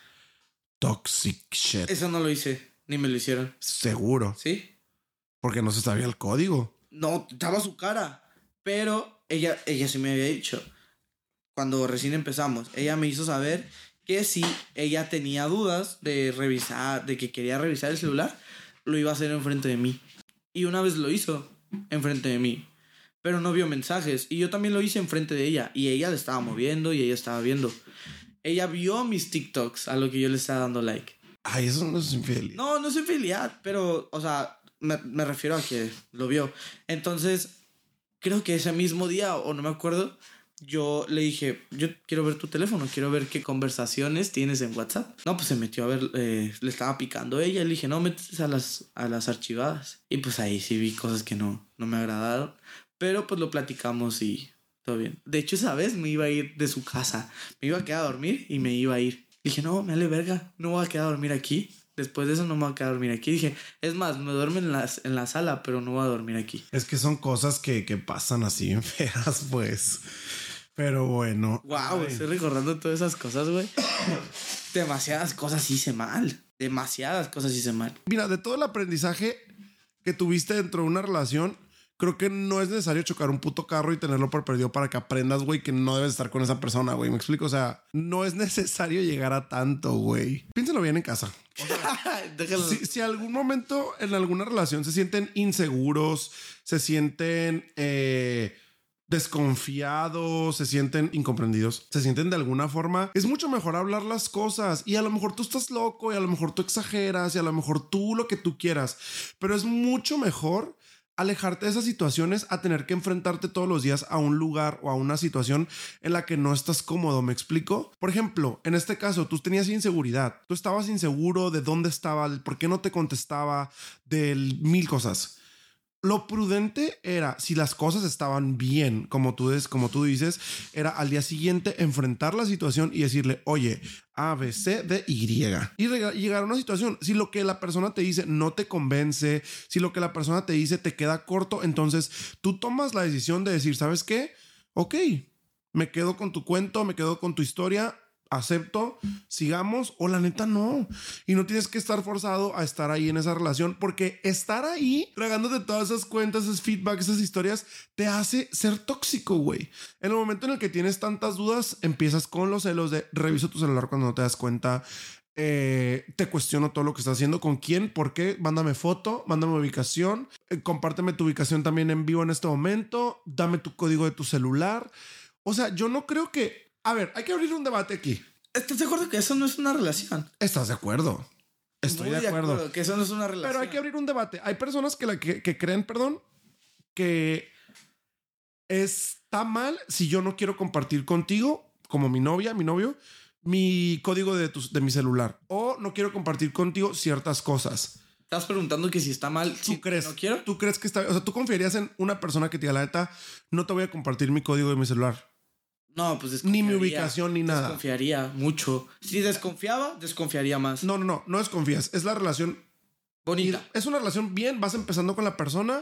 toxic shit. Eso no lo hice, ni me lo hicieron. Seguro. ¿Sí? Porque no se sabía el código. No, estaba su cara. Pero ella sí me había dicho. Cuando recién empezamos, ella me hizo saber que si ella tenía dudas de revisar, de que quería revisar el celular, lo iba a hacer enfrente de mí. Y una vez lo hizo enfrente de mí, pero no vio mensajes. Y yo también lo hice enfrente de ella. Y ella le estaba moviendo y ella estaba viendo. Ella vio mis TikToks a lo que yo le estaba dando like. Ay, eso no es infidelidad. No es infidelidad, pero, o sea, me refiero a que lo vio. Entonces, creo que ese mismo día, o no me acuerdo, yo le dije, yo quiero ver tu teléfono, quiero ver qué conversaciones tienes en WhatsApp. No, pues se metió a ver, le estaba picando ella. Le dije, no, métete a las archivadas. Y pues ahí sí vi cosas que no me agradaron. Pero pues lo platicamos y todo bien. De hecho, esa vez me iba a ir de su casa. Me iba a quedar a dormir y me iba a ir. Dije, no, me vale verga, no voy a quedar a dormir aquí. Después de eso no me voy a quedar a dormir aquí. Dije, es más, me duermo en la sala, pero no voy a dormir aquí. Es que son cosas que pasan así en feas, pues. Pero bueno. Wow, estoy recordando todas esas cosas, güey. Demasiadas cosas hice mal. Mira, de todo el aprendizaje que tuviste dentro de una relación, creo que no es necesario chocar un puto carro y tenerlo por perdido para que aprendas, güey, que no debes estar con esa persona, güey. ¿Me explico? O sea, no es necesario llegar a tanto, güey. Piénsalo bien en casa. O sea, si algún momento en alguna relación se sienten inseguros, se sienten desconfiados, se sienten incomprendidos, se sienten de alguna forma, es mucho mejor hablar las cosas. Y a lo mejor tú estás loco y a lo mejor tú exageras y a lo mejor tú lo que tú quieras, pero es mucho mejor alejarte de esas situaciones a tener que enfrentarte todos los días a un lugar o a una situación en la que no estás cómodo. ¿Me explico? Por ejemplo, en este caso, tú tenías inseguridad. Tú estabas inseguro de dónde estaba, de por qué no te contestaba, de 1000 cosas. Lo prudente era, si las cosas estaban bien, como tú dices, era al día siguiente enfrentar la situación y decirle, oye, A, B, C, D, Y. Y llegar a una situación. Si lo que la persona te dice no te convence, si lo que la persona te dice te queda corto, entonces tú tomas la decisión de decir, ¿sabes qué? Ok, me quedo con tu cuento, me quedo con tu historia. acepto, sigamos, o la neta no. Y no tienes que estar forzado a estar ahí en esa relación, porque estar ahí tragándote todas esas cuentas, esos feedbacks, esas historias, te hace ser tóxico, güey. En el momento en el que tienes tantas dudas, empiezas con los celos de reviso tu celular cuando no te das cuenta. Te cuestiono todo lo que estás haciendo, con quién, por qué, mándame foto, mándame ubicación, compárteme tu ubicación también en vivo en este momento, dame tu código de tu celular. O sea, yo no creo que... A ver, hay que abrir un debate aquí. ¿Estás de acuerdo que eso no es una relación? ¿Estás de acuerdo? Estoy de acuerdo. Que eso no es una relación. Pero hay que abrir un debate. Hay personas que creen, perdón, que está mal si yo no quiero compartir contigo, como mi novia, mi novio, mi código de mi celular, o no quiero compartir contigo ciertas cosas. Estás preguntando que si está mal. ¿Tú crees? ¿No quiero? ¿Tú crees que está? O sea, ¿tú confiarías en una persona que te diga la neta, no te voy a compartir mi código de mi celular? No, pues ni mi ubicación ni nada. Desconfiaría mucho. Si desconfiaba, desconfiaría más. No desconfías. Es la relación bonita. Es una relación bien. Vas empezando con la persona.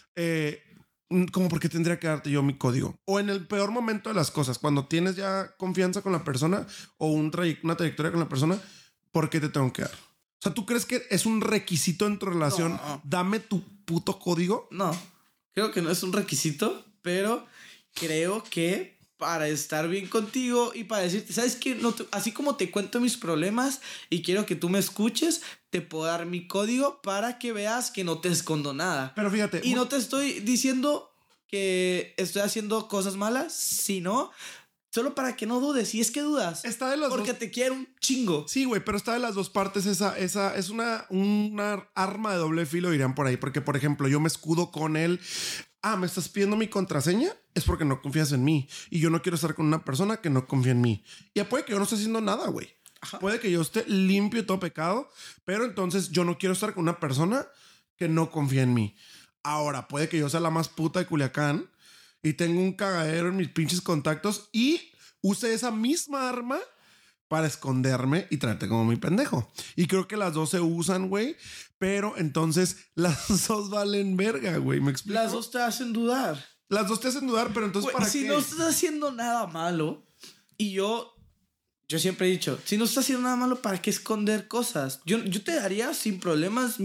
Como porque tendría que darte yo mi código. O en el peor momento de las cosas, cuando tienes ya confianza con la persona o una trayectoria con la persona, ¿por qué te tengo que dar? O sea, ¿tú crees que es un requisito en tu relación? No. Dame tu puto código. No, creo que no es un requisito, pero creo que para estar bien contigo y para decirte, ¿sabes qué? No así como te cuento mis problemas y quiero que tú me escuches, te puedo dar mi código para que veas que no te escondo nada. Pero fíjate. Y no te estoy diciendo que estoy haciendo cosas malas, sino solo para que no dudes. Si es que dudas. Está de las porque dos. Te quiero un chingo. Sí, güey, pero está de las dos partes. Esa es una arma de doble filo, dirían por ahí. Porque, por ejemplo, yo me escudo con él. ¿Me estás pidiendo mi contraseña? Es porque no confías en mí. Y yo no quiero estar con una persona que no confía en mí. Y puede que yo no esté haciendo nada, güey. Puede que yo esté limpio de todo pecado, pero entonces yo no quiero estar con una persona que no confía en mí. Ahora, puede que yo sea la más puta de Culiacán y tengo un cagadero en mis pinches contactos y use esa misma arma para esconderme y traerte como mi pendejo. Y creo que las dos se usan, güey. Pero entonces las dos valen verga, güey. ¿Me explico? Las dos te hacen dudar. Las dos te hacen dudar, pero entonces, güey, ¿para qué? Si no estás haciendo nada malo, y yo siempre he dicho, si no estás haciendo nada malo, ¿para qué esconder cosas? Yo te daría sin problemas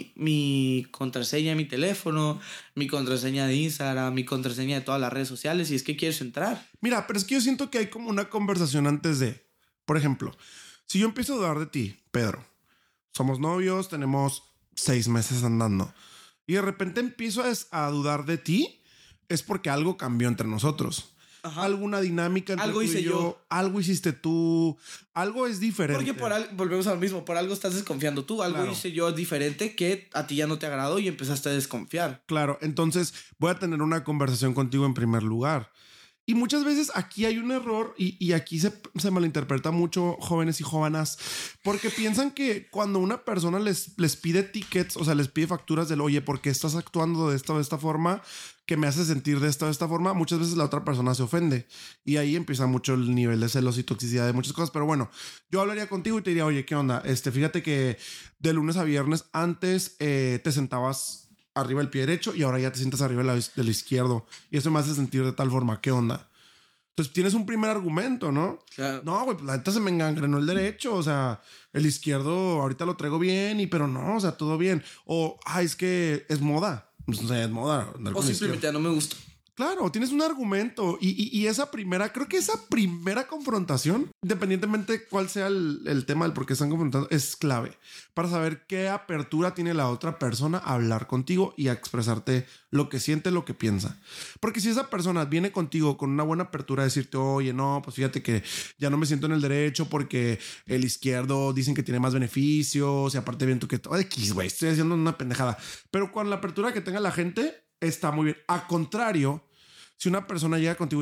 mi contraseña de mi teléfono, mi contraseña de Instagram, mi contraseña de todas las redes sociales, si es que quieres entrar. Mira, pero es que yo siento que hay como una conversación antes de... Por ejemplo, si yo empiezo a dudar de ti, Pedro, somos novios, tenemos 6 meses andando, y de repente empiezo a dudar de ti, es porque algo cambió entre nosotros. Ajá. Alguna dinámica entre algo hice yo, algo hiciste tú, algo es diferente. Porque volvemos al mismo, por algo estás desconfiando tú, algo hice yo diferente que a ti ya no te agradó y empezaste a desconfiar. Claro, entonces voy a tener una conversación contigo en primer lugar. Y muchas veces aquí hay un error y aquí se malinterpreta mucho, jóvenes y jóvenes, porque piensan que cuando una persona les pide tickets, o sea, les pide facturas del, oye, ¿por qué estás actuando de esta forma? Que me hace sentir de esta forma. Muchas veces la otra persona se ofende y ahí empieza mucho el nivel de celos y toxicidad de muchas cosas. Pero bueno, yo hablaría contigo y te diría, oye, ¿qué onda? Fíjate que de lunes a viernes antes te sentabas arriba del pie derecho y ahora ya te sientas arriba del izquierdo. Y eso me hace sentir de tal forma. ¿Qué onda? Entonces tienes un primer argumento, ¿no? Claro. No, güey, pues la neta se me engangrenó el derecho. O sea, el izquierdo ahorita lo traigo bien, pero no, o sea, todo bien. O, es que es moda. Pues, o sea, es moda. O simplemente no me gusta. Claro, tienes un argumento y creo que esa primera confrontación, independientemente de cuál sea el tema del por qué están confrontando, es clave para saber qué apertura tiene la otra persona a hablar contigo y a expresarte lo que siente, lo que piensa. Porque si esa persona viene contigo con una buena apertura a decirte, oye, no, pues fíjate que ya no me siento en el derecho porque el izquierdo dicen que tiene más beneficios y aparte bien tú que todo X, güey, estoy haciendo una pendejada. Pero con la apertura que tenga la gente, está muy bien. A contrario, si una persona llega contigo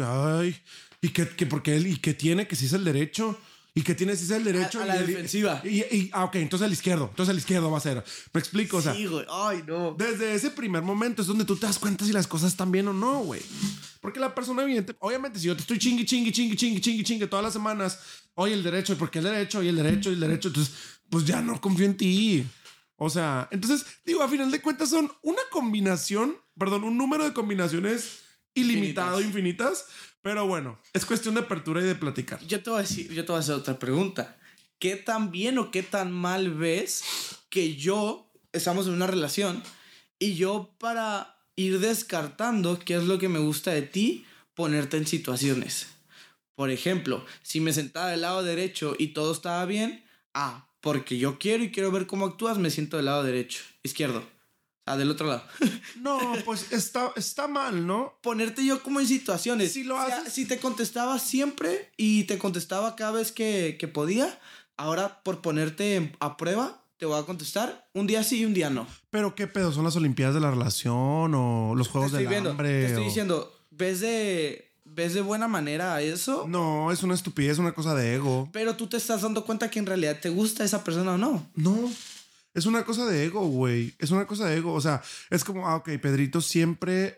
y porque él y que tiene que si es el derecho y que tiene si es el derecho a la defensiva ok, entonces el izquierdo va a ser. Me explico, o sea, sí, güey, ay no. Desde ese primer momento es donde tú te das cuenta si las cosas están bien o no, güey. Porque la persona evidente, obviamente, si yo te estoy chingue todas las semanas, oye, el derecho, porque el derecho, entonces, pues ya no confío en ti. O sea, entonces, digo, a final de cuentas son un número de combinaciones ilimitado, infinitas. Pero bueno, es cuestión de apertura y de platicar. Yo te voy a hacer otra pregunta. ¿Qué tan bien o qué tan mal ves que estamos en una relación y yo, para ir descartando qué es lo que me gusta de ti, ponerte en situaciones? Por ejemplo, si me sentaba del lado derecho y todo estaba bien, porque yo quiero ver cómo actúas, me siento del lado derecho, izquierdo. Del otro lado. No, pues está mal, ¿no? Ponerte yo como en situaciones. Si lo haces. Si te contestaba siempre y te contestaba cada vez que podía, ahora por ponerte a prueba, te voy a contestar un día sí y un día no. ¿Pero qué pedo? ¿Son las Olimpiadas de la relación o los Juegos del Hambre? Te estoy diciendo, ¿ves de buena manera a eso? No, es una estupidez, una cosa de ego. Pero tú te estás dando cuenta que en realidad te gusta esa persona o no. No, es una cosa de ego, güey. Es una cosa de ego. O sea, es como, ok, Pedrito siempre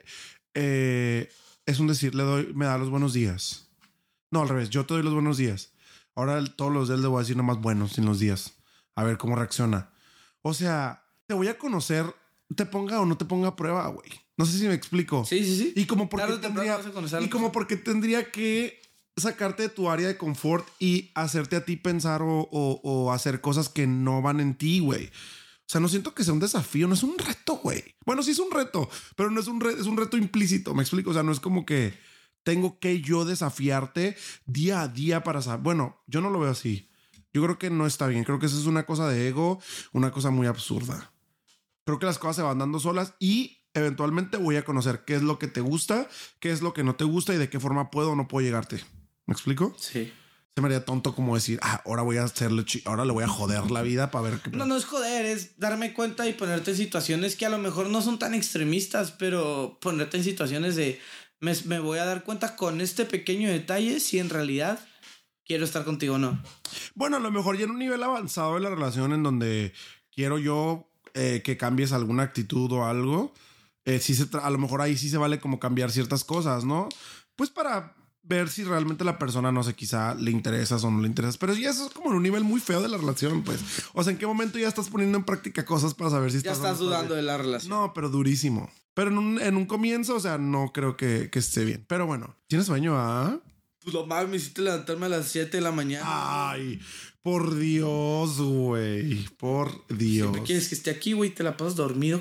es un decir, me da los buenos días. No, al revés, yo te doy los buenos días. Ahora todos los días le voy a decir nomás buenos sin los días. A ver cómo reacciona. O sea, te voy a conocer, te ponga o no te ponga a prueba, güey. No sé si me explico. Sí. Y como porque tendría que sacarte de tu área de confort y hacerte a ti pensar o hacer cosas que no van en ti, güey. O sea, no siento que sea un desafío, no es un reto, güey. Bueno, sí es un reto, pero no es es un reto implícito, me explico. O sea, no es como que tengo que yo desafiarte día a día para saber. Bueno, yo no lo veo así. Yo creo que no está bien. Creo que eso es una cosa de ego, una cosa muy absurda. Creo que las cosas se van dando solas y eventualmente voy a conocer qué es lo que te gusta, qué es lo que no te gusta y de qué forma puedo o no puedo llegarte. ¿Me explico? Sí. Se me haría tonto como decir, ahora voy a ahora le voy a joder la vida para ver qué. No es joder, es darme cuenta y ponerte en situaciones que a lo mejor no son tan extremistas, pero ponerte en situaciones de me voy a dar cuenta con este pequeño detalle si en realidad quiero estar contigo o no. Bueno, a lo mejor ya en un nivel avanzado de la relación en donde quiero yo que cambies alguna actitud o algo, a lo mejor ahí sí se vale como cambiar ciertas cosas, ¿no? Pues para ver si realmente la persona, no sé, quizá le interesas o no le interesas. Pero ya eso es como en un nivel muy feo de la relación, pues. O sea, ¿en qué momento ya estás poniendo en práctica cosas para saber si ya estás dudando de la relación? No, pero durísimo. Pero en un comienzo, o sea, no creo que esté bien. Pero bueno, ¿tienes sueño, Pues lo más me hiciste levantarme a las 7 de la mañana. Ay, por Dios, güey. Por Dios. Siempre quieres que esté aquí, güey, te la pasas dormido.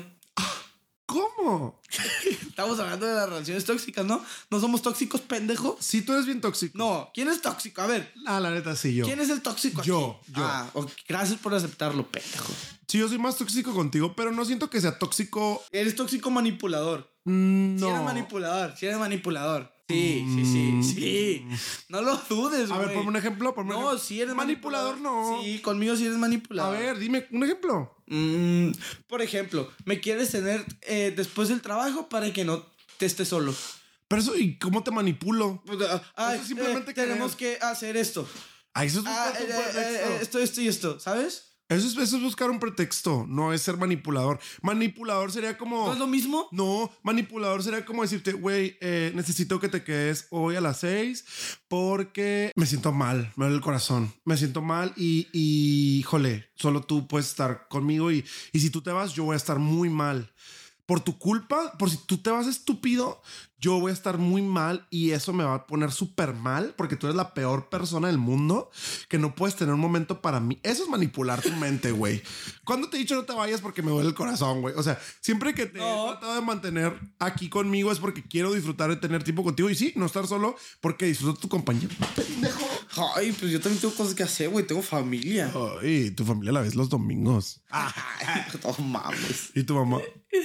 ¿Cómo? Estamos hablando de las relaciones tóxicas, ¿no? ¿No somos tóxicos, pendejo? Sí, tú eres bien tóxico. No, ¿quién es tóxico? A ver. La neta sí, yo. ¿Quién es el tóxico aquí? Yo. Gracias por aceptarlo, pendejo. Sí, yo soy más tóxico contigo, pero no siento que sea tóxico. Eres tóxico manipulador. No. Si eres manipulador. Sí. No lo dudes, güey. A ver, ponme un ejemplo. No, si eres manipulador, no. Sí, conmigo sí eres manipulador. A ver, dime un ejemplo. Por ejemplo, me quieres tener después del trabajo para que no te estés solo. Pero eso, ¿y cómo te manipulo? Eso simplemente tenemos que hacer esto. Eso es buscar un pretexto. Esto y esto, ¿sabes? Eso es buscar un pretexto, no es ser manipulador. Manipulador sería como... ¿No es lo mismo? No, manipulador sería como decirte, güey, necesito que te quedes hoy a las 6 porque me siento mal, me duele el corazón, me siento mal y híjole, solo tú puedes estar conmigo y si tú te vas, yo voy a estar muy mal. Por tu culpa, por si tú te vas estúpido, yo voy a estar muy mal y eso me va a poner súper mal porque tú eres la peor persona del mundo que no puedes tener un momento para mí. Eso es manipular tu mente, güey. ¿Cuándo te he dicho no te vayas porque me duele el corazón, güey? O sea, siempre que te he tratado de mantener aquí conmigo es porque quiero disfrutar de tener tiempo contigo y sí, no estar solo porque disfruto tu compañía. Pendejo. Ay, pues yo también tengo cosas que hacer, güey. Tengo familia. Ay, tu familia la ves los domingos. No mames. ¿Y tu mamá?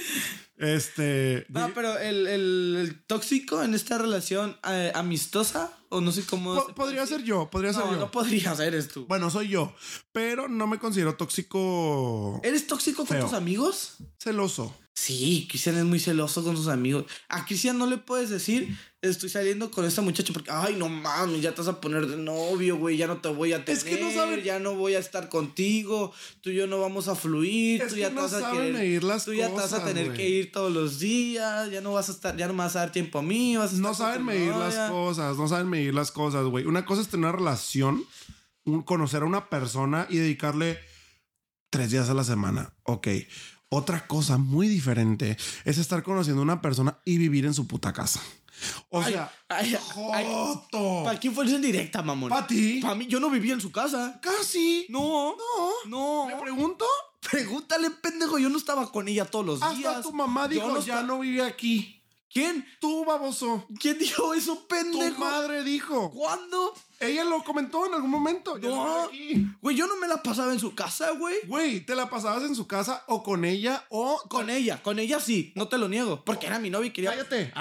No, pero el tóxico en esta relación amistosa, o no sé cómo. Podría ser yo. No podría ser, eres tú. Bueno, soy yo, pero no me considero tóxico. ¿Eres tóxico con tus amigos? Celoso. Sí, Cristian es muy celoso con sus amigos. A Cristian no le puedes decir, estoy saliendo con esta muchacha porque, ay, no mames, ya te vas a poner de novio, güey, ya no te voy a tener. Es que no saben. Ya no voy a estar contigo, tú y yo no vamos a fluir. Es tú ya que te vas a querer medir las tú ya cosas, te vas a tener que ir todos los días, ya no vas a estar, ya no me vas a dar tiempo a mí. No saben medir las cosas, güey. Una cosa es tener una relación, conocer a una persona y dedicarle 3 días a la semana. Ok. Otra cosa muy diferente es estar conociendo a una persona y vivir en su puta casa. O sea, joto. ¿Para quién fue eso en directa, mamón? ¿Para ti? Para mí, yo no vivía en su casa. Casi. No. ¿Le pregunto? Pregúntale, pendejo. Yo no estaba con ella todos los días. Hasta tu mamá dijo, ya no vive aquí. ¿Quién? Tú, baboso. ¿Quién dijo eso, pendejo? Tu madre dijo. ¿Cuándo? Ella lo comentó en algún momento. No. Güey, yo no me la pasaba en su casa, güey. Güey, ¿te la pasabas en su casa o con ella o...? Con ella. Con ella sí. No te lo niego. Porque era mi novia y quería... Cállate.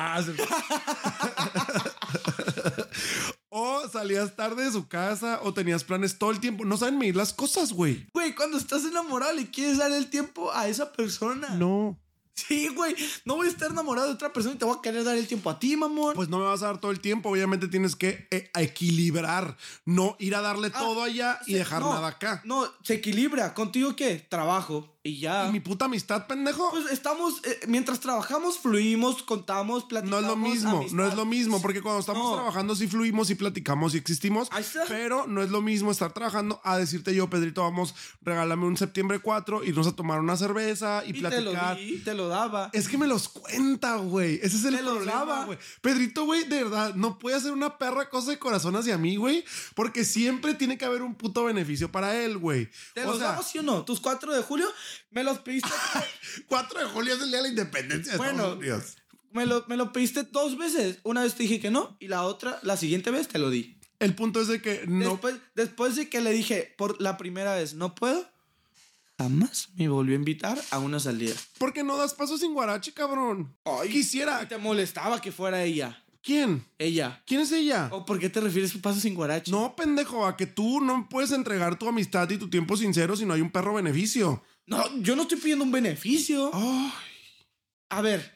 O salías tarde de su casa o tenías planes todo el tiempo. No saben medir las cosas, güey. Güey, cuando estás enamorado le quieres dar el tiempo a esa persona. No. Sí, güey. No voy a estar enamorado de otra persona y te voy a querer dar el tiempo a ti, mamón. Pues no me vas a dar todo el tiempo. Obviamente tienes que equilibrar. No ir a darle todo allá y dejar nada acá. No, se equilibra. ¿Contigo qué? Trabajo. Y ya. ¿Y mi puta amistad, pendejo? Pues estamos... mientras trabajamos, fluimos, contamos, platicamos. No es lo mismo. Amistad. No es lo mismo. Porque cuando estamos trabajando sí fluimos y platicamos y existimos. Ahí está. Pero no es lo mismo estar trabajando a decirte yo, Pedrito, vamos, regálame un septiembre 4, irnos a tomar una cerveza y platicar. Te lo daba. Es que me los cuenta, güey. Ese es el Te los problema, daba. güey. Pedrito, güey, de verdad, no puede hacer una perra cosa de corazón hacia mí, güey. Porque siempre tiene que haber un puto beneficio para él, güey. ¿Te los daba, sí o no? ¿Tus 4 de julio? Me los pediste... 4 de julio es el día de la independencia de Estados Unidos. Me lo pediste 2 veces. Una vez te dije que no y la siguiente vez te lo di. El punto es de que no... Después de que le dije por la primera vez no puedo, jamás me volvió a invitar a una salida. ¿Por qué no das paso sin guarache, cabrón? Ay, quisiera. ¿Te molestaba que fuera ella? ¿Quién? Ella. ¿Quién es ella? ¿O por qué te refieres a paso sin guarache? No, pendejo, a que tú no puedes entregar tu amistad y tu tiempo sincero si no hay un perro beneficio. No, yo no estoy pidiendo un beneficio. Ay. A ver.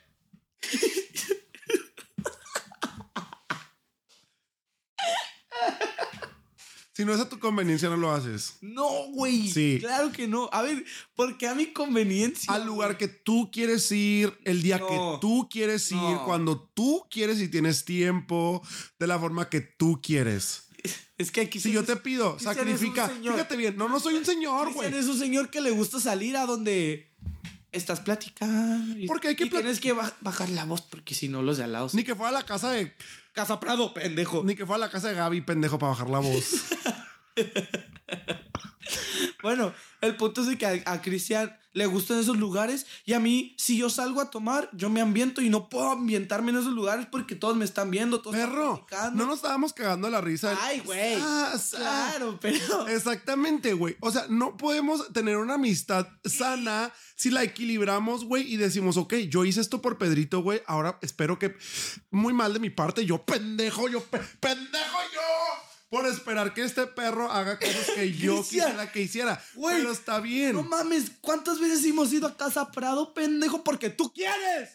Si no es a tu conveniencia, no lo haces. No, güey. Sí. Claro que no. A ver, porque a mi conveniencia. Al lugar que tú quieres ir, el día que tú quieres ir, cuando tú quieres y tienes tiempo, de la forma que tú quieres. Es que aquí... Si yo te pido, sacrifica. Fíjate bien, no soy un señor, güey. Cristian es un señor que le gusta salir a donde estás platicando. Porque hay que tienes que bajar la voz porque si no los de al lado... Ni que fuera a la casa de... Casa Prado, pendejo. Ni que fuera a la casa de Gaby, pendejo, para bajar la voz. Bueno, el punto es de que a Cristian le gustan esos lugares y a mí, si yo salgo a tomar, yo me ambiento y no puedo ambientarme en esos lugares porque todos me están viendo, todos Perro, no nos estábamos cagando la risa. Ay, güey. Claro, pero... Exactamente, güey. O sea, no podemos tener una amistad sana si la equilibramos, güey, y decimos, ok, yo hice esto por Pedrito, güey, ahora espero que... Muy mal de mi parte, pendejo yo... Por esperar que este perro haga cosas que yo quisiera que hiciera. Güey, pero está bien. No mames, ¿cuántas veces hemos ido a Casa Prado, pendejo? Porque tú quieres.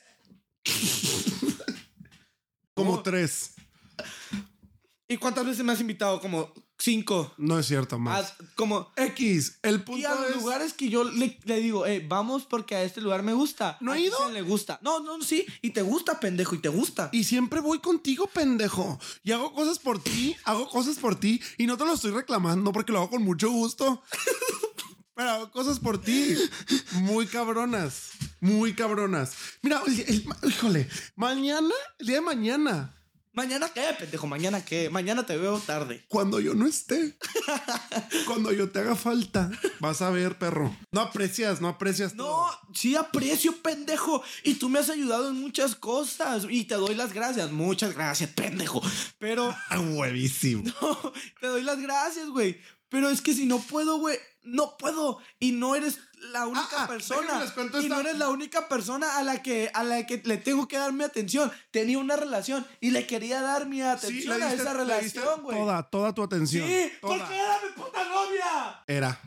Como 3. ¿Y cuántas veces me has invitado? Como 5. No es cierto, más. Como X. El punto y a los lugares que yo le digo, vamos porque a este lugar me gusta. ¿No he ido? Le gusta. No, sí. Y te gusta, pendejo, y te gusta. Y siempre voy contigo, pendejo. Y hago cosas por ti, y no te lo estoy reclamando porque lo hago con mucho gusto. Pero hago cosas por ti. Muy cabronas. Mira, híjole, el día de mañana. ¿Mañana qué, pendejo? ¿Mañana qué? Mañana te veo tarde. Cuando yo no esté. Cuando yo te haga falta. Vas a ver, perro. No aprecias. No, todo. Sí aprecio, pendejo. Y tú me has ayudado en muchas cosas. Y te doy las gracias. Muchas gracias, pendejo. Pero... Huevísimo. No, te doy las gracias, güey. Pero es que si no puedo, güey, no puedo. Y no eres la única persona. Y no eres la única persona a la que le tengo que dar mi atención. Tenía una relación y le quería dar mi atención a esa relación, güey. Toda tu atención. Sí, porque era mi puta novia. Era.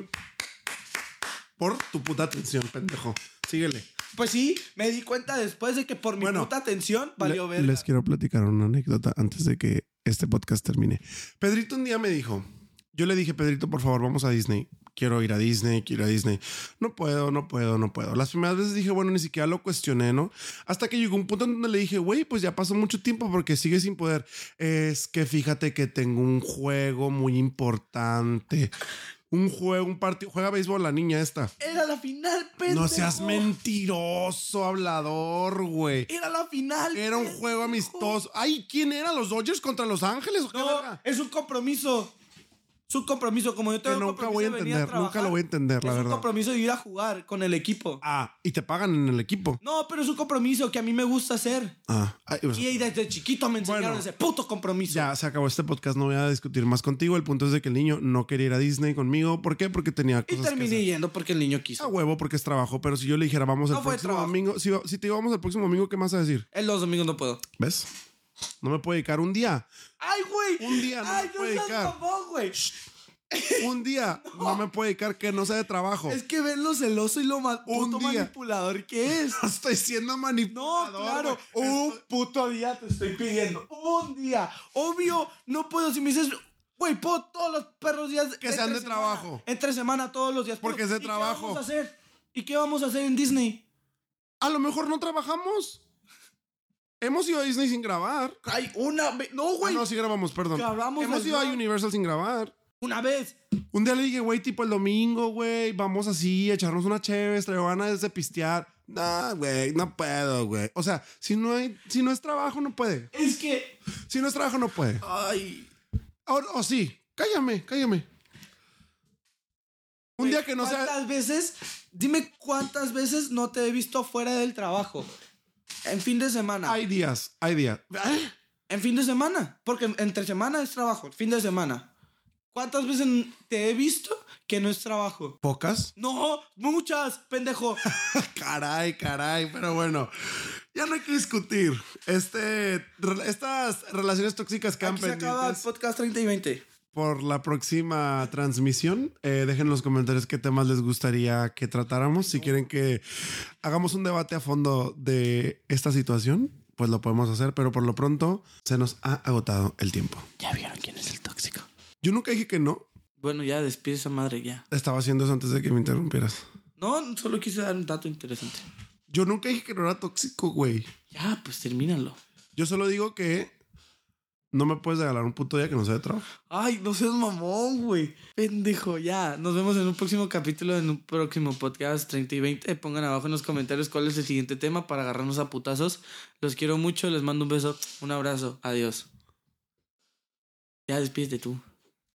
Por tu puta atención, pendejo. Síguele. Pues sí, me di cuenta después de que por mi puta atención valió verga. Les quiero platicar una anécdota antes de que este podcast termine. Pedrito un día me dijo... Yo le dije, Pedrito, por favor, vamos a Disney. Quiero ir a Disney. No puedo. Las primeras veces dije, bueno, ni siquiera lo cuestioné, ¿no? Hasta que llegó un punto en donde le dije, güey, pues ya pasó mucho tiempo porque sigue sin poder. Es que fíjate que tengo un juego muy importante. un juego, un partido. Juega béisbol la niña esta. Era la final, pendejo. No seas mentiroso, hablador, güey. Era la final. Era un juego amistoso. Ay, ¿quién era? ¿Los Dodgers contra Los Ángeles? ¿O qué No, verga? es un compromiso. Es un compromiso. Como yo tengo Que nunca voy a entender. Nunca lo voy a entender, la verdad. Es un compromiso de ir a jugar con el equipo. Ah, y te pagan en el equipo. No, pero es un compromiso que a mí me gusta hacer. Ay, pues, Y desde chiquito me enseñaron ese puto compromiso. ya se acabó este podcast. No voy a discutir más contigo. El punto es de que el niño no quería ir a Disney conmigo. ¿Por qué? Porque tenía Y cosas que terminé hacer. yendo porque el niño quiso. A huevo, porque es trabajo. Pero si yo le dijera, vamos el No fue próximo trabajo. domingo. Si te íbamos el próximo domingo, ¿qué más vas a decir? Los domingos no puedo. ¿Ves? No me puedo dedicar un día. ¡Ay, güey! Un día no me ¡Ay, puedo seas dedicar. mamón, güey! Un día no me puedo dedicar que no sea de trabajo. Es que ven lo celoso y lo Un puto día. manipulador que es. Estoy siendo No, manipulador. claro. güey. Un puto día te estoy pidiendo. Un día. Obvio, no puedo. Si me dices, güey, puedo todos los perros días. Que sean entre de trabajo. Entre semana, todos los días. Porque es de ¿Y trabajo. ¿Qué vamos a hacer? ¿Y qué vamos a hacer en Disney? A lo mejor no trabajamos. Hemos ido a Disney sin grabar. Ay, una vez. No, güey. No, sí grabamos, perdón. Grabamos Hemos el ido a vlog. Universal sin grabar. Una vez. Un día le dije, güey, tipo el domingo, güey, vamos así a echarnos una chévere, traigo ganas de pistear. No, güey, no puedo, güey. O sea, si no es trabajo, no puede. Es que. Si no es trabajo, no puede. Ay. O sí, cállame. Un día que no sea... ¿Cuántas veces? Dime cuántas veces no te he visto fuera del trabajo. En fin de semana. Hay días. En fin de semana. Porque entre semana es trabajo. Fin de semana. ¿Cuántas veces te he visto que no es trabajo? ¿Pocas? No, muchas, pendejo. Caray, pero bueno. Ya no hay que discutir. Estas relaciones tóxicas que han Aquí se acaba el pendientes podcast 30 y 20. por la próxima transmisión. Dejen en los comentarios qué temas les gustaría que tratáramos. Si quieren que hagamos un debate a fondo de esta situación, pues lo podemos hacer. Pero por lo pronto se nos ha agotado el tiempo. ¿Ya vieron quién es el tóxico? Yo nunca dije que no. Bueno, ya despide esa madre ya. Estaba haciendo eso antes de que me interrumpieras. No, solo quise dar un dato interesante. Yo nunca dije que no era tóxico, güey. Ya, pues termínalo. Yo solo digo que no me puedes regalar un puto día que no sea de trabajo. Ay, no seas mamón, güey. Pendejo, ya. Nos vemos en un próximo capítulo, en un próximo podcast 30 y 20. Pongan abajo en los comentarios cuál es el siguiente tema para agarrarnos a putazos. Los quiero mucho, les mando un beso, un abrazo. Adiós. Ya despídete tú.